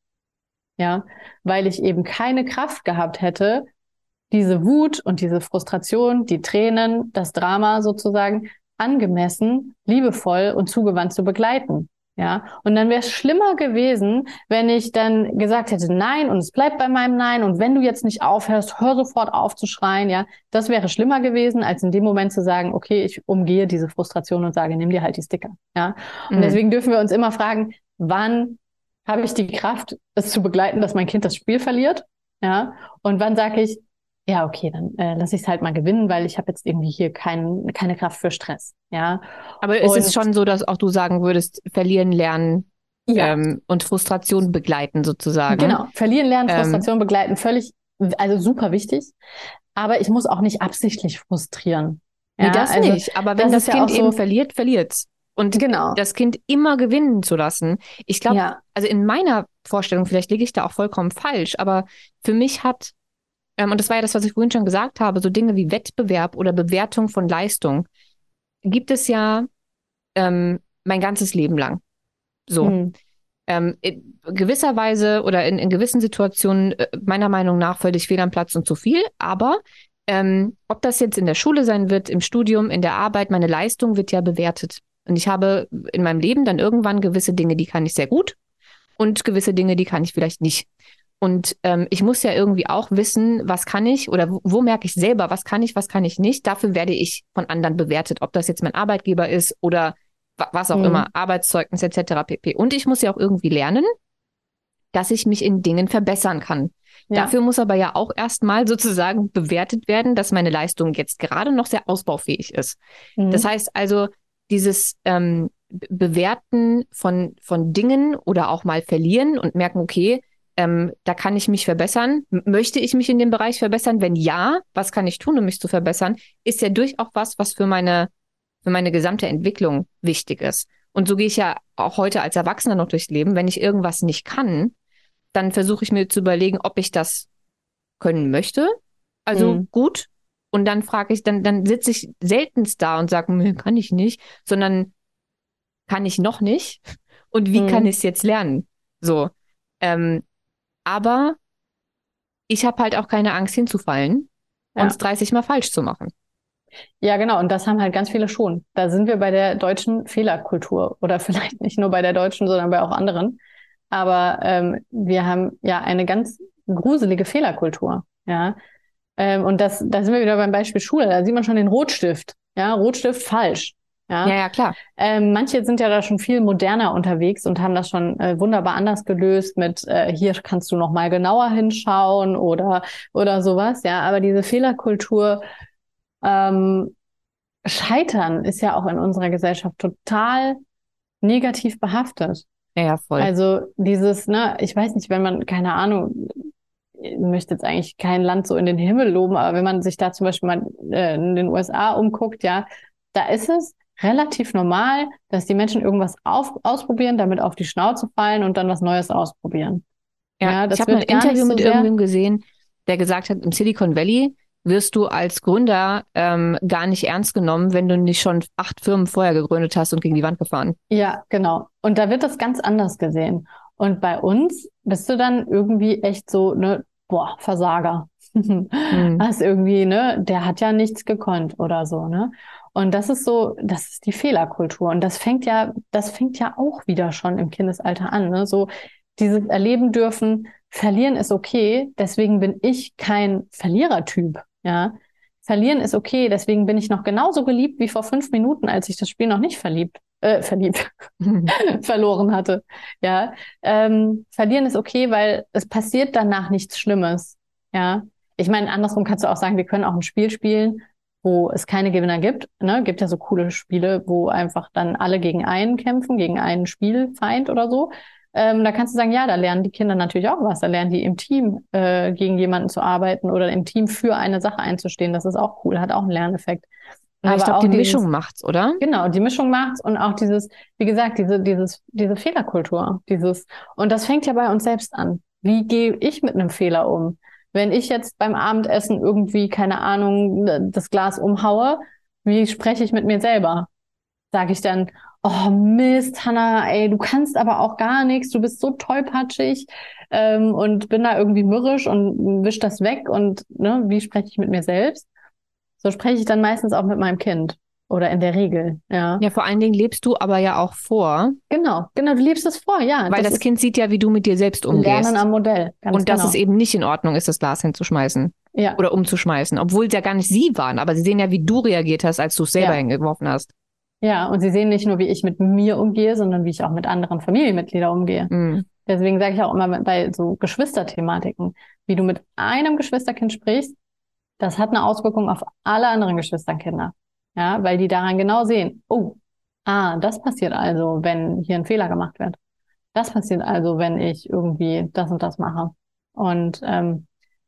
Ja, weil ich eben keine Kraft gehabt hätte, diese Wut und diese Frustration, die Tränen, das Drama sozusagen angemessen, liebevoll und zugewandt zu begleiten. Ja, und dann wäre es schlimmer gewesen, wenn ich dann gesagt hätte, nein, und es bleibt bei meinem Nein, und wenn du jetzt nicht aufhörst, hör sofort auf zu schreien, ja. Das wäre schlimmer gewesen, als in dem Moment zu sagen, okay, ich umgehe diese Frustration und sage, nimm dir halt die Sticker, ja. Und
Mhm.
deswegen dürfen wir uns immer fragen, wann habe ich die Kraft, es zu begleiten, dass mein Kind das Spiel verliert, ja. Und wann sage ich, ja, okay, dann äh, lasse ich es halt mal gewinnen, weil ich habe jetzt irgendwie hier kein, keine Kraft für Stress, ja.
Aber
Und
ist es schon so, dass auch du sagen würdest, verlieren lernen
ja,
ähm, und Frustration begleiten sozusagen?
genau, verlieren lernen,
Ähm,
Frustration begleiten, völlig, also super wichtig. Aber ich muss auch nicht absichtlich frustrieren.
nee,
Ja,
das
also
nicht. Aber wenn
das
das
ist ja
Kind
auch
eben
so,
verliert, verliert's. Und
genau,
das Kind immer gewinnen zu lassen. Ich glaube,
ja,
also in meiner Vorstellung, vielleicht liege ich da auch vollkommen falsch, aber für mich hat, ähm, und das war ja das, was ich vorhin schon gesagt habe, so Dinge wie Wettbewerb oder Bewertung von Leistung, gibt es ja ähm, mein ganzes Leben lang. So.
hm,
Ähm, in gewisser Weise oder in, in gewissen Situationen äh, meiner Meinung nach völlig fehl am Platz und zu viel. Aber ähm, ob das jetzt in der Schule sein wird, im Studium, in der Arbeit, meine Leistung wird ja bewertet. Und ich habe in meinem Leben dann irgendwann gewisse Dinge, die kann ich sehr gut und gewisse Dinge, die kann ich vielleicht nicht. Und ähm, ich muss ja irgendwie auch wissen, was kann ich oder wo, wo merke ich selber, was kann ich, was kann ich nicht. Dafür werde ich von anderen bewertet, ob das jetzt mein Arbeitgeber ist oder wa- was auch immer,
Mhm.
Arbeitszeugnis et cetera pp. Und ich muss ja auch irgendwie lernen, dass ich mich in Dingen verbessern kann.
Ja.
Dafür muss aber ja auch erstmal sozusagen bewertet werden, dass meine Leistung jetzt gerade noch sehr ausbaufähig ist. Das
Mhm.
heißt also, dieses ähm, Be- Bewerten von, von Dingen oder auch mal verlieren und merken, okay, ähm, da kann ich mich verbessern. M- Möchte ich mich in dem Bereich verbessern? Wenn ja, was kann ich tun, um mich zu verbessern? Ist ja durchaus was, was für meine, für meine gesamte Entwicklung wichtig ist. Und so gehe ich ja auch heute als Erwachsener noch durchs Leben. Wenn ich irgendwas nicht kann, dann versuche ich mir zu überlegen, ob ich das können möchte. Also
Mhm.
gut. Und dann frage ich, dann, dann sitze ich seltenst da und sage, "Nö, kann ich nicht, sondern kann ich noch nicht? Und wie kann
Mhm.
ich es jetzt lernen? So. Ähm, aber ich habe halt auch keine Angst hinzufallen und es
Ja.
dreißig Mal falsch zu machen.
Ja, genau. Und das haben halt ganz viele schon. Da sind wir bei der deutschen Fehlerkultur oder vielleicht nicht nur bei der deutschen, sondern bei auch anderen. Aber ähm, wir haben ja eine ganz gruselige Fehlerkultur. Ja. Ähm, und das, da sind wir wieder beim Beispiel Schule. Da sieht man schon den Rotstift. Ja, Rotstift falsch.
Ja,
Ja.
ja, klar.
Ähm, manche sind ja da schon viel moderner unterwegs und haben das schon äh, wunderbar anders gelöst mit äh, hier kannst du noch mal genauer hinschauen oder oder sowas. Ja, aber diese Fehlerkultur ähm, Scheitern ist ja auch in unserer Gesellschaft total negativ behaftet.
Ja, ja, voll.
Also dieses, ne, ich weiß nicht, wenn man, keine Ahnung, ich möchte jetzt eigentlich kein Land so in den Himmel loben, aber wenn man sich da zum Beispiel mal äh, in den U S A umguckt, ja, da ist es relativ normal, dass die Menschen irgendwas auf, ausprobieren, damit auf die Schnauze fallen und dann was Neues ausprobieren.
Ja,
Ja,
ich
das
habe mal ein
wird gar nicht
Interview
so
mit
sehr,
irgendwem gesehen, der gesagt hat, im Silicon Valley wirst du als Gründer ähm, gar nicht ernst genommen, wenn du nicht schon acht Firmen vorher gegründet hast und gegen die Wand gefahren.
ja, genau. Und da wird das ganz anders gesehen. Und bei uns bist du dann irgendwie echt so, ne, boah, Versager.
Hm.
Was irgendwie, ne, der hat ja nichts gekonnt oder so, ne? Und das ist so, das ist die Fehlerkultur. Und das fängt ja, das fängt ja auch wieder schon im Kindesalter an, ne? So dieses Erleben dürfen, verlieren ist okay, deswegen bin ich kein Verlierertyp, ja? Verlieren ist okay, deswegen bin ich noch genauso geliebt wie vor fünf Minuten, als ich das Spiel noch nicht verliebt, äh, verliebt, verloren hatte. Ja, ähm, verlieren ist okay, weil es passiert danach nichts Schlimmes. Ja, ich meine, andersrum kannst du auch sagen, wir können auch ein Spiel spielen, wo es keine Gewinner gibt. Ne? Gibt ja so coole Spiele, wo einfach dann alle gegen einen kämpfen, gegen einen Spielfeind oder so. Ähm, da kannst du sagen, ja, da lernen die Kinder natürlich auch was. Da lernen die im Team äh, gegen jemanden zu arbeiten oder im Team für eine Sache einzustehen. Das ist auch cool, hat auch einen Lerneffekt.
Ja, ich
Aber
glaube,
auch
die
dieses,
Mischung macht's, oder?
genau, die Mischung macht's und auch dieses, wie gesagt, diese, dieses, diese Fehlerkultur, dieses, und das fängt ja bei uns selbst an. Wie gehe ich mit einem Fehler um? Wenn ich jetzt beim Abendessen irgendwie, keine Ahnung, das Glas umhaue, wie spreche ich mit mir selber? Sage ich dann, oh Mist, Hannah, ey, du kannst aber auch gar nichts, du bist so tollpatschig, ähm, und bin da irgendwie mürrisch und wisch das weg und ne, wie spreche ich mit mir selbst? So spreche ich dann meistens auch mit meinem Kind oder in der Regel, ja.
Ja, vor allen Dingen lebst du aber ja auch vor,
Genau, genau, du liebst es vor, ja.
weil
Das
das
ist
Kind sieht ja, wie du mit dir selbst
Lernen
umgehst.
am Modell, ganz
Und dass es
genau.
eben nicht in Ordnung ist, das Glas hinzuschmeißen
Ja,
oder umzuschmeißen, obwohl es ja gar nicht sie waren, aber sie sehen ja, wie du reagiert hast, als du es selber
ja,
hingeworfen hast.
ja. Und sie sehen nicht nur, wie ich mit mir umgehe, sondern wie ich auch mit anderen Familienmitgliedern umgehe.
Hm.
Deswegen sage ich auch immer bei so Geschwisterthematiken, wie du mit einem Geschwisterkind sprichst, das hat eine Auswirkung auf alle anderen Geschwisterkinder. Ja, weil die daran genau sehen, oh, ah, das passiert also, wenn hier ein Fehler gemacht wird. Das passiert also, wenn ich irgendwie das und das mache. Und ähm,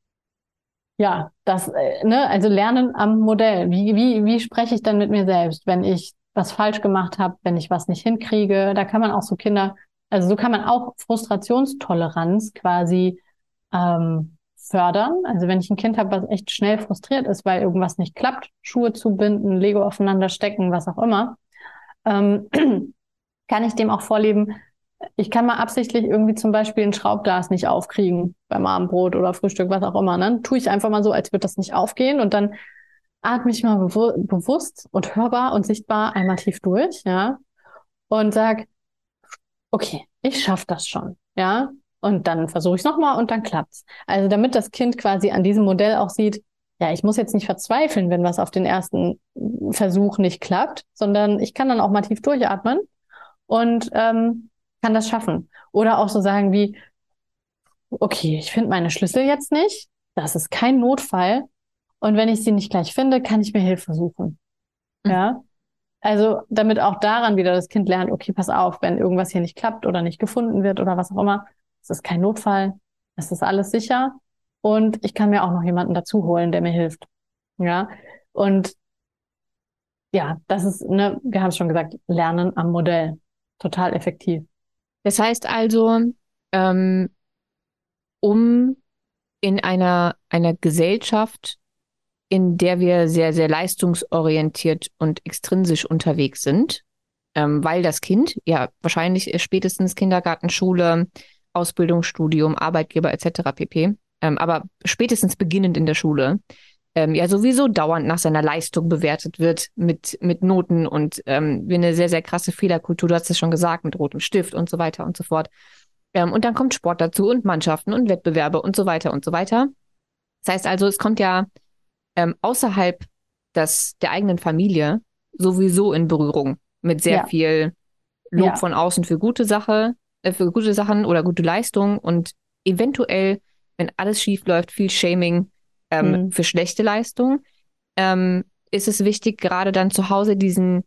ja, das, äh, ne, also Lernen am Modell. Wie, wie, wie spreche ich dann mit mir selbst, wenn ich was falsch gemacht habe, wenn ich was nicht hinkriege? Da kann man auch so Kinder, also so kann man auch Frustrationstoleranz quasi ähm, fördern. Also wenn ich ein Kind habe, was echt schnell frustriert ist, weil irgendwas nicht klappt, Schuhe zubinden, Lego aufeinander stecken, was auch immer, ähm, kann ich dem auch vorleben, ich kann mal absichtlich irgendwie zum Beispiel ein Schraubglas nicht aufkriegen beim Abendbrot oder Frühstück, was auch immer. Dann tue ich einfach mal so, als würde das nicht aufgehen und dann atme ich mal bewu bewusst und hörbar und sichtbar einmal tief durch, ja, und sag, okay, ich schaffe das schon. ja, und dann versuche ich es nochmal und dann klappt's. Also damit das Kind quasi an diesem Modell auch sieht, ja, ich muss jetzt nicht verzweifeln, wenn was auf den ersten Versuch nicht klappt, sondern ich kann dann auch mal tief durchatmen und ähm, kann das schaffen. Oder auch so sagen wie, okay, ich finde meine Schlüssel jetzt nicht, das ist kein Notfall. Und wenn ich sie nicht gleich finde, kann ich mir Hilfe suchen.
Mhm.
Ja, also damit auch daran wieder das Kind lernt, okay, pass auf, wenn irgendwas hier nicht klappt oder nicht gefunden wird oder was auch immer, es ist kein Notfall, es ist alles sicher und ich kann mir auch noch jemanden dazu holen, der mir hilft. Ja, und ja, das ist, ne, wir haben es schon gesagt, Lernen am Modell. Total effektiv.
Das heißt also, ähm, um in einer, einer Gesellschaft, in der wir sehr, sehr leistungsorientiert und extrinsisch unterwegs sind, ähm, weil das Kind ja wahrscheinlich spätestens Kindergarten, Schule, Ausbildung, Studium, Arbeitgeber et cetera pp., ähm, aber spätestens beginnend in der Schule, ähm, ja sowieso dauernd nach seiner Leistung bewertet wird mit, mit Noten und ähm, wir eine sehr, sehr krasse Fehlerkultur, du hast es schon gesagt, mit rotem Stift und so weiter und so fort. Ähm, und dann kommt Sport dazu und Mannschaften und Wettbewerbe und so weiter und so weiter. Das heißt also, es kommt ja ähm, außerhalb des, der eigenen Familie sowieso in Berührung mit sehr
Ja,
viel Lob
ja,
von außen für gute Sache, äh, für gute Sachen oder gute Leistung und eventuell, wenn alles schief läuft, viel Shaming ähm,
hm,
für schlechte Leistung. Ähm, ist es wichtig, gerade dann zu Hause diesen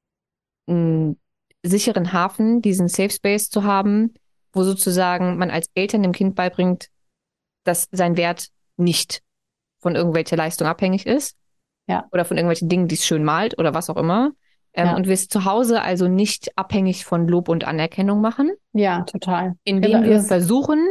mh, sicheren Hafen, diesen Safe Space zu haben, wo sozusagen man als Eltern dem Kind beibringt, dass sein Wert nicht von irgendwelcher Leistung abhängig ist
ja,
oder von irgendwelchen Dingen, die es schön malt oder was auch immer. Ähm,
ja,
und wir es zu Hause also nicht abhängig von Lob und Anerkennung machen,
ja, total. Genau,
indem wir
das ist
versuchen,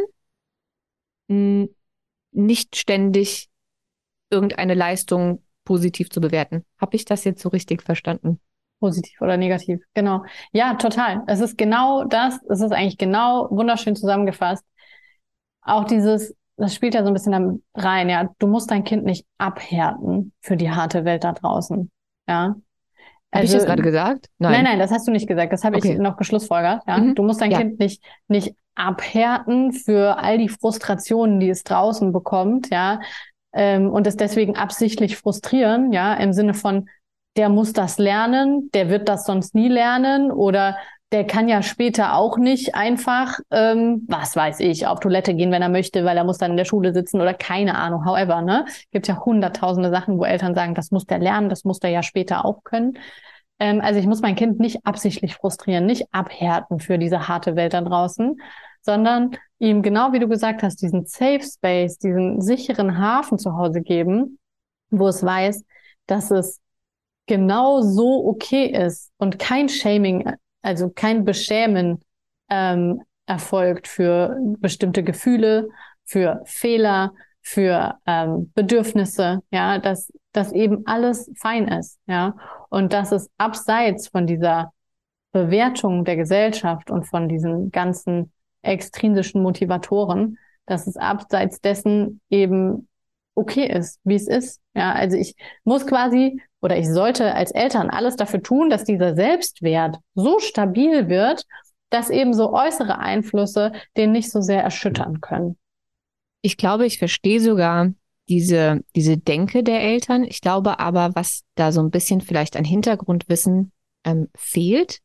mh, nicht ständig irgendeine Leistung positiv zu bewerten. Habe ich das jetzt so richtig verstanden?
positiv oder negativ. Genau. Ja, total. Es ist genau das. Es ist eigentlich genau wunderschön zusammengefasst. Auch dieses, das spielt ja so ein bisschen dann rein, ja. Du musst dein Kind nicht abhärten für die harte Welt da draußen. Ja.
Habe ich
Also,
das gerade gesagt?
nein,
Nein.
nein, das hast du nicht gesagt. Das habe ich
Okay.
noch geschlussfolgert, ja.
Mhm.
Du musst dein
Ja.
Kind nicht, nicht abhärten für all die Frustrationen, die es draußen bekommt, ja. Ähm, und es deswegen absichtlich frustrieren, ja, im Sinne von, der muss das lernen, der wird das sonst nie lernen oder der kann ja später auch nicht einfach, ähm, was weiß ich, auf Toilette gehen, wenn er möchte, weil er muss dann in der Schule sitzen oder keine Ahnung, however, ne? Gibt ja hunderttausende Sachen, wo Eltern sagen, das muss der lernen, das muss der ja später auch können. Ähm, also ich muss mein Kind nicht absichtlich frustrieren, nicht abhärten für diese harte Welt da draußen, sondern ihm, genau wie du gesagt hast, diesen Safe Space, diesen sicheren Hafen zu Hause geben, wo es weiß, dass es genau so okay ist und kein Shaming, also kein Beschämen ähm, erfolgt für bestimmte Gefühle, für Fehler, für ähm, Bedürfnisse, ja, dass dass eben alles fein ist, ja, und dass es abseits von dieser Bewertung der Gesellschaft und von diesen ganzen extrinsischen Motivatoren, dass es abseits dessen eben okay ist, wie es ist. Ja, also ich muss quasi oder ich sollte als Eltern alles dafür tun, dass dieser Selbstwert so stabil wird, dass eben so äußere Einflüsse den nicht so sehr erschüttern können.
Ich glaube, ich verstehe sogar diese, diese Denke der Eltern. Ich glaube aber, was da so ein bisschen vielleicht an Hintergrundwissen ähm, fehlt,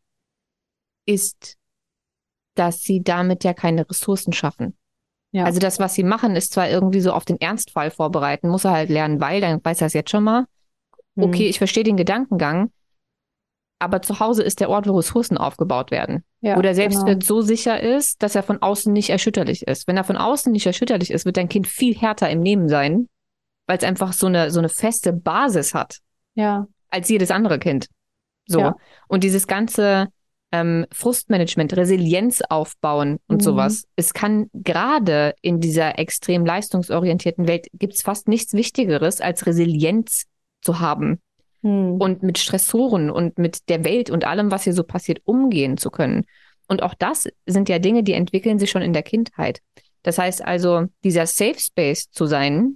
ist, dass sie damit ja keine Ressourcen schaffen.
Ja.
Also das, was sie machen, ist zwar irgendwie so auf den Ernstfall vorbereiten, muss er halt lernen, weil, dann weiß er es jetzt schon mal.
Hm.
Okay, ich verstehe den Gedankengang, aber zu Hause ist der Ort, wo Ressourcen aufgebaut werden. Wo
Ja,
der Selbstwert
genau.
so sicher ist, dass er von außen nicht erschütterlich ist. Wenn er von außen nicht erschütterlich ist, wird dein Kind viel härter im Nehmen sein, weil es einfach so eine, so eine feste Basis hat,
Ja,
als jedes andere Kind. So.
ja.
Und dieses ganze ähm, Frustmanagement, Resilienz aufbauen und
Hm.
sowas. Es kann gerade in dieser extrem leistungsorientierten Welt gibt es fast nichts Wichtigeres, als Resilienz zu haben
Hm.
und mit Stressoren und mit der Welt und allem, was hier so passiert, umgehen zu können. Und auch das sind ja Dinge, die entwickeln sich schon in der Kindheit. Das heißt also, dieser Safe Space zu sein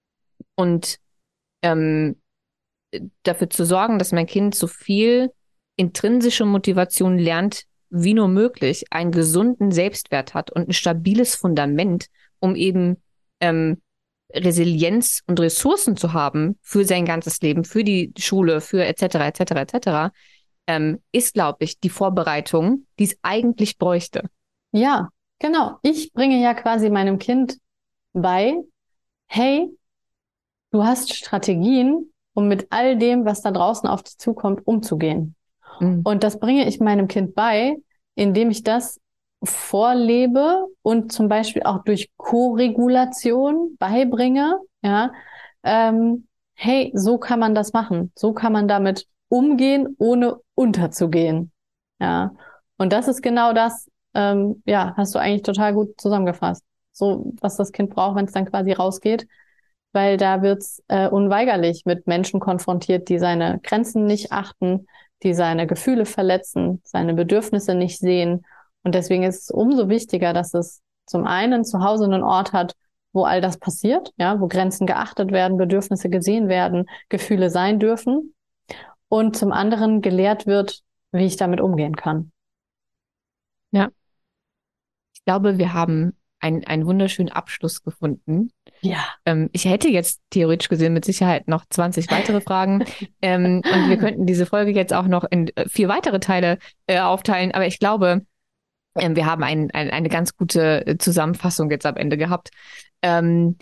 und ähm, dafür zu sorgen, dass mein Kind so viel intrinsische Motivation lernt, wie nur möglich einen gesunden Selbstwert hat und ein stabiles Fundament, um eben ähm, Resilienz und Ressourcen zu haben für sein ganzes Leben, für die Schule, für et cetera, et cetera, et cetera, ähm, ist, glaube ich, die Vorbereitung, die es eigentlich bräuchte.
Ja, genau. Ich bringe ja quasi meinem Kind bei, hey, du hast Strategien, um mit all dem, was da draußen auf dich zukommt, umzugehen.
Mhm.
Und das bringe ich meinem Kind bei, indem ich das vorlebe und zum Beispiel auch durch Co-Regulation beibringe, ja, ähm, hey, so kann man das machen, so kann man damit umgehen, ohne unterzugehen, ja. Und das ist genau das, ähm, ja, hast du eigentlich total gut zusammengefasst. So, was das Kind braucht, wenn es dann quasi rausgeht, weil da wird's äh, unweigerlich mit Menschen konfrontiert, die seine Grenzen nicht achten, die seine Gefühle verletzen, seine Bedürfnisse nicht sehen. Und deswegen ist es umso wichtiger, dass es zum einen zu Hause einen Ort hat, wo all das passiert, ja, wo Grenzen geachtet werden, Bedürfnisse gesehen werden, Gefühle sein dürfen. Und zum anderen gelehrt wird, wie ich damit umgehen kann.
Ja, ich glaube, wir haben einen, einen wunderschönen Abschluss gefunden.
Ja.
Ähm, ich hätte jetzt theoretisch gesehen mit Sicherheit noch zwanzig weitere Fragen. Ähm, und wir könnten diese Folge jetzt auch noch in äh, vier weitere Teile äh, aufteilen. Aber ich glaube, ähm, wir haben ein, ein, eine ganz gute äh, Zusammenfassung jetzt am Ende gehabt. Ähm,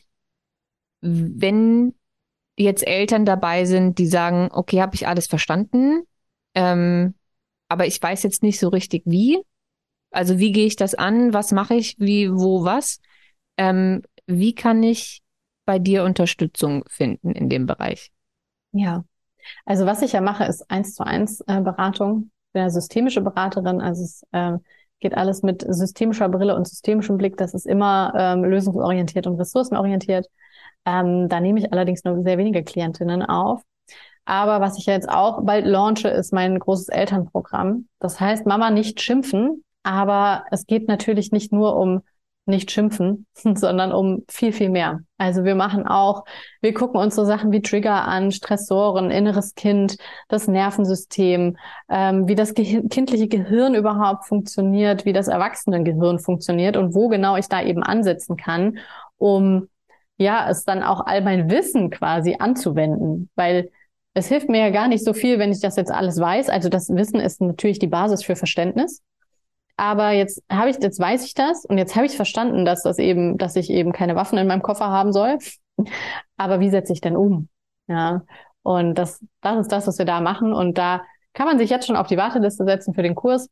wenn jetzt Eltern dabei sind, die sagen, okay, habe ich alles verstanden, ähm, aber ich weiß jetzt nicht so richtig wie. Also wie gehe ich das an? Was mache ich? Wie, wo, was? Ähm, wie kann ich bei dir Unterstützung finden in dem Bereich?
Ja. Also was ich ja mache, ist eins zu eins äh, Beratung. Ich bin ja systemische Beraterin, also es ähm, geht alles mit systemischer Brille und systemischem Blick. Das ist immer ähm, lösungsorientiert und ressourcenorientiert. Ähm, da nehme ich allerdings nur sehr wenige Klientinnen auf. Aber was ich ja jetzt auch bald launche, ist mein großes Elternprogramm. Das heißt, Mama nicht schimpfen, aber es geht natürlich nicht nur um nicht schimpfen, sondern um viel, viel mehr. Also wir machen auch, wir gucken uns so Sachen wie Trigger an, Stressoren, inneres Kind, das Nervensystem, ähm, wie das Ge- kindliche Gehirn überhaupt funktioniert, wie das Erwachsenengehirn funktioniert und wo genau ich da eben ansetzen kann, um ja, es dann auch all mein Wissen quasi anzuwenden, weil es hilft mir ja gar nicht so viel, wenn ich das jetzt alles weiß. Also das Wissen ist natürlich die Basis für Verständnis. Aber jetzt habe ich, jetzt weiß ich das und jetzt habe ich verstanden, dass das eben, dass ich eben keine Waffen in meinem Koffer haben soll. Aber wie setze ich denn um? Ja. Und das, das ist das, was wir da machen. Und da kann man sich jetzt schon auf die Warteliste setzen für den Kurs.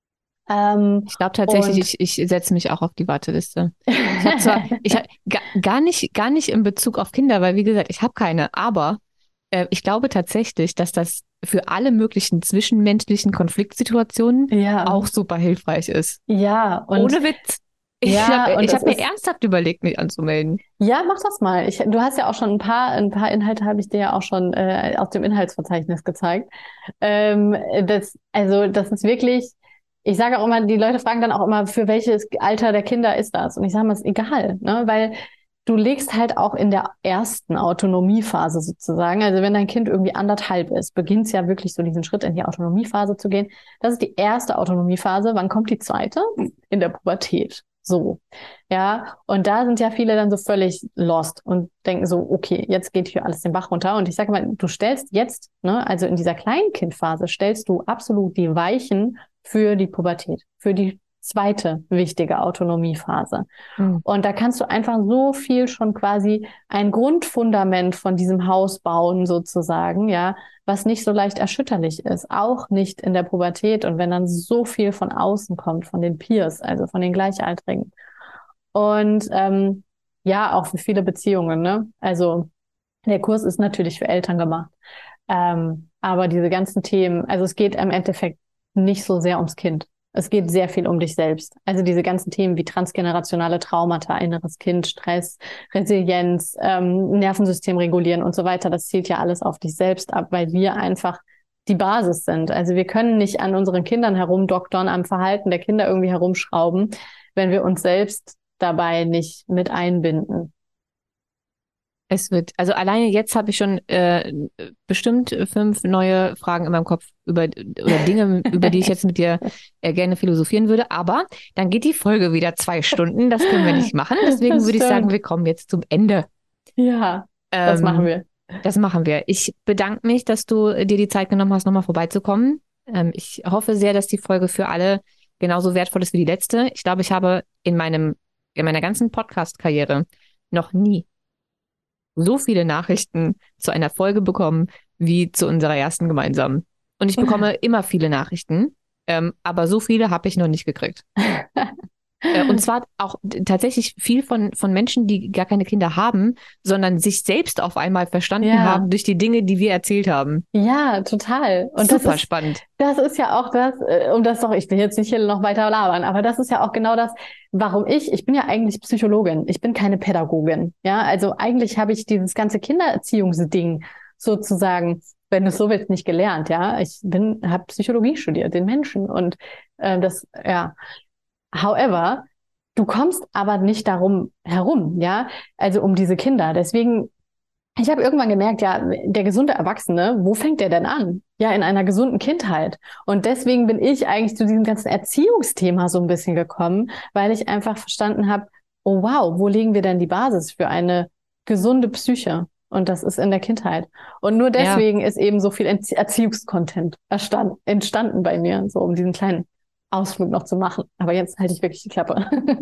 Ähm,
Ich glaube tatsächlich,
und
ich, ich setze mich auch auf die Warteliste. Ich habe zwar, ich habe ga, gar nicht, gar nicht in Bezug auf Kinder, weil wie gesagt, ich habe keine, aber äh, ich glaube tatsächlich, dass das für alle möglichen zwischenmenschlichen Konfliktsituationen
ja,
auch super hilfreich ist.
ja, und
Ohne Witz. Ich
ja,
habe
und
ich
es
hab mir
ist,
ernsthaft überlegt, mich anzumelden.
ja, mach das mal. Ich, du hast ja auch schon ein paar, ein paar Inhalte habe ich dir ja auch schon äh, aus dem Inhaltsverzeichnis gezeigt. Ähm, das, also das ist wirklich, ich sage auch immer, die Leute fragen dann auch immer, für welches Alter der Kinder ist das? Und ich sage mal, ist egal, ne? Weil du legst halt auch in der ersten Autonomiephase sozusagen, also wenn dein Kind irgendwie anderthalb ist, beginnt es ja wirklich so diesen Schritt in die Autonomiephase zu gehen. Das ist die erste Autonomiephase. Wann kommt die zweite? In der Pubertät. So. Ja, und da sind ja viele dann so völlig lost und denken so, okay, jetzt geht hier alles den Bach runter. Und ich sage mal, du stellst jetzt, ne, also in dieser Kleinkindphase, stellst du absolut die Weichen für die Pubertät, für die zweite wichtige Autonomiephase.
Hm.
Und da kannst du einfach so viel schon quasi ein Grundfundament von diesem Haus bauen, sozusagen, ja, was nicht so leicht erschütterlich ist, auch nicht in der Pubertät. Und wenn dann so viel von außen kommt, von den Peers, also von den Gleichaltrigen. Und ähm, ja, auch für viele Beziehungen, ne? Also der Kurs ist natürlich für Eltern gemacht. Ähm, aber diese ganzen Themen, also es geht im Endeffekt nicht so sehr ums Kind. Es geht sehr viel um dich selbst. Also diese ganzen Themen wie transgenerationale Traumata, inneres Kind, Stress, Resilienz, ähm, Nervensystem regulieren und so weiter, das zielt ja alles auf dich selbst ab, weil wir einfach die Basis sind. Also wir können nicht an unseren Kindern herumdoktern, am Verhalten der Kinder irgendwie herumschrauben, wenn wir uns selbst dabei nicht mit einbinden.
Es wird, also alleine jetzt habe ich schon äh, bestimmt fünf neue Fragen in meinem Kopf über oder Dinge, über die ich jetzt mit dir äh, gerne philosophieren würde. Aber dann geht die Folge wieder zwei Stunden. Das können wir nicht machen. Deswegen
Das
würde ich sagen,
stimmt.
wir kommen jetzt zum Ende.
Ja, das machen
Ähm,
wir.
Das machen wir. Ich bedanke mich, dass du dir die Zeit genommen hast, nochmal vorbeizukommen. Ähm, ich hoffe sehr, dass die Folge für alle genauso wertvoll ist wie die letzte. Ich glaube, ich habe in meinem, in meiner ganzen Podcast-Karriere noch nie so viele Nachrichten zu einer Folge bekommen wie zu unserer ersten gemeinsamen. Und ich bekomme immer viele Nachrichten, ähm, aber so viele habe ich noch nicht gekriegt. Äh, Und zwar auch t- tatsächlich viel von, von Menschen, die gar keine Kinder haben, sondern sich selbst auf einmal verstanden
Ja,
haben durch die Dinge, die wir erzählt haben.
ja, total. Und das
Super
ist,
spannend.
das ist ja auch das, äh, um das doch, ich will jetzt nicht hier noch weiter labern, aber das ist ja auch genau das, warum ich, ich bin ja eigentlich Psychologin, ich bin keine Pädagogin. Ja, also eigentlich habe ich dieses ganze Kindererziehungsding sozusagen, wenn du es so willst, nicht gelernt. Ja, ich bin, habe Psychologie studiert, den Menschen und äh, das, ja. However, du kommst aber nicht darum herum, ja, also um diese Kinder. Deswegen, ich habe irgendwann gemerkt, ja, der gesunde Erwachsene, wo fängt der denn an? Ja, in einer gesunden Kindheit. Und deswegen bin ich eigentlich zu diesem ganzen Erziehungsthema so ein bisschen gekommen, weil ich einfach verstanden habe, oh wow, wo legen wir denn die Basis für eine gesunde Psyche? Und das ist in der Kindheit. Und nur
Ja,
deswegen ist eben so viel Erzie- Erziehungskontent erstand, entstanden bei mir, so um diesen kleinen Ausflug noch zu machen. Aber jetzt halte ich wirklich die Klappe.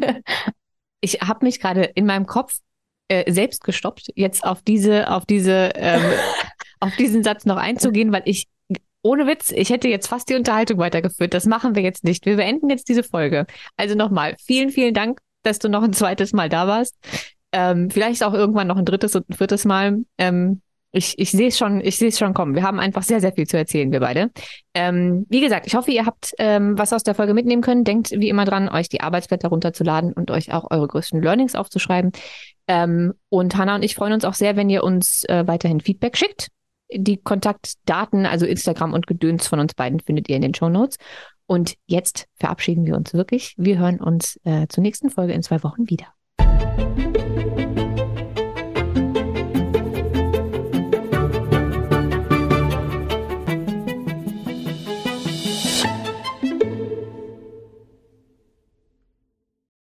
ich habe mich gerade in meinem Kopf äh, selbst gestoppt, jetzt auf diese, auf diese, ähm, auf diesen Satz noch einzugehen, weil ich ohne Witz, ich hätte jetzt fast die Unterhaltung weitergeführt. Das machen wir jetzt nicht. Wir beenden jetzt diese Folge. Also nochmal, vielen, vielen Dank, dass du noch ein zweites Mal da warst. Ähm, vielleicht auch irgendwann noch ein drittes und ein viertes Mal. Ähm, ich ich sehe es schon, ich sehe es schon kommen. Wir haben einfach sehr, sehr viel zu erzählen, wir beide. Ähm, wie gesagt, ich hoffe, ihr habt ähm, was aus der Folge mitnehmen können. Denkt wie immer dran, euch die Arbeitsblätter runterzuladen und euch auch eure größten Learnings aufzuschreiben. Ähm, und Hannah und ich freuen uns auch sehr, wenn ihr uns äh, weiterhin Feedback schickt. Die Kontaktdaten, also Instagram und Gedöns von uns beiden, findet ihr in den Shownotes. Und jetzt verabschieden wir uns wirklich. Wir hören uns äh, zur nächsten Folge in zwei Wochen wieder.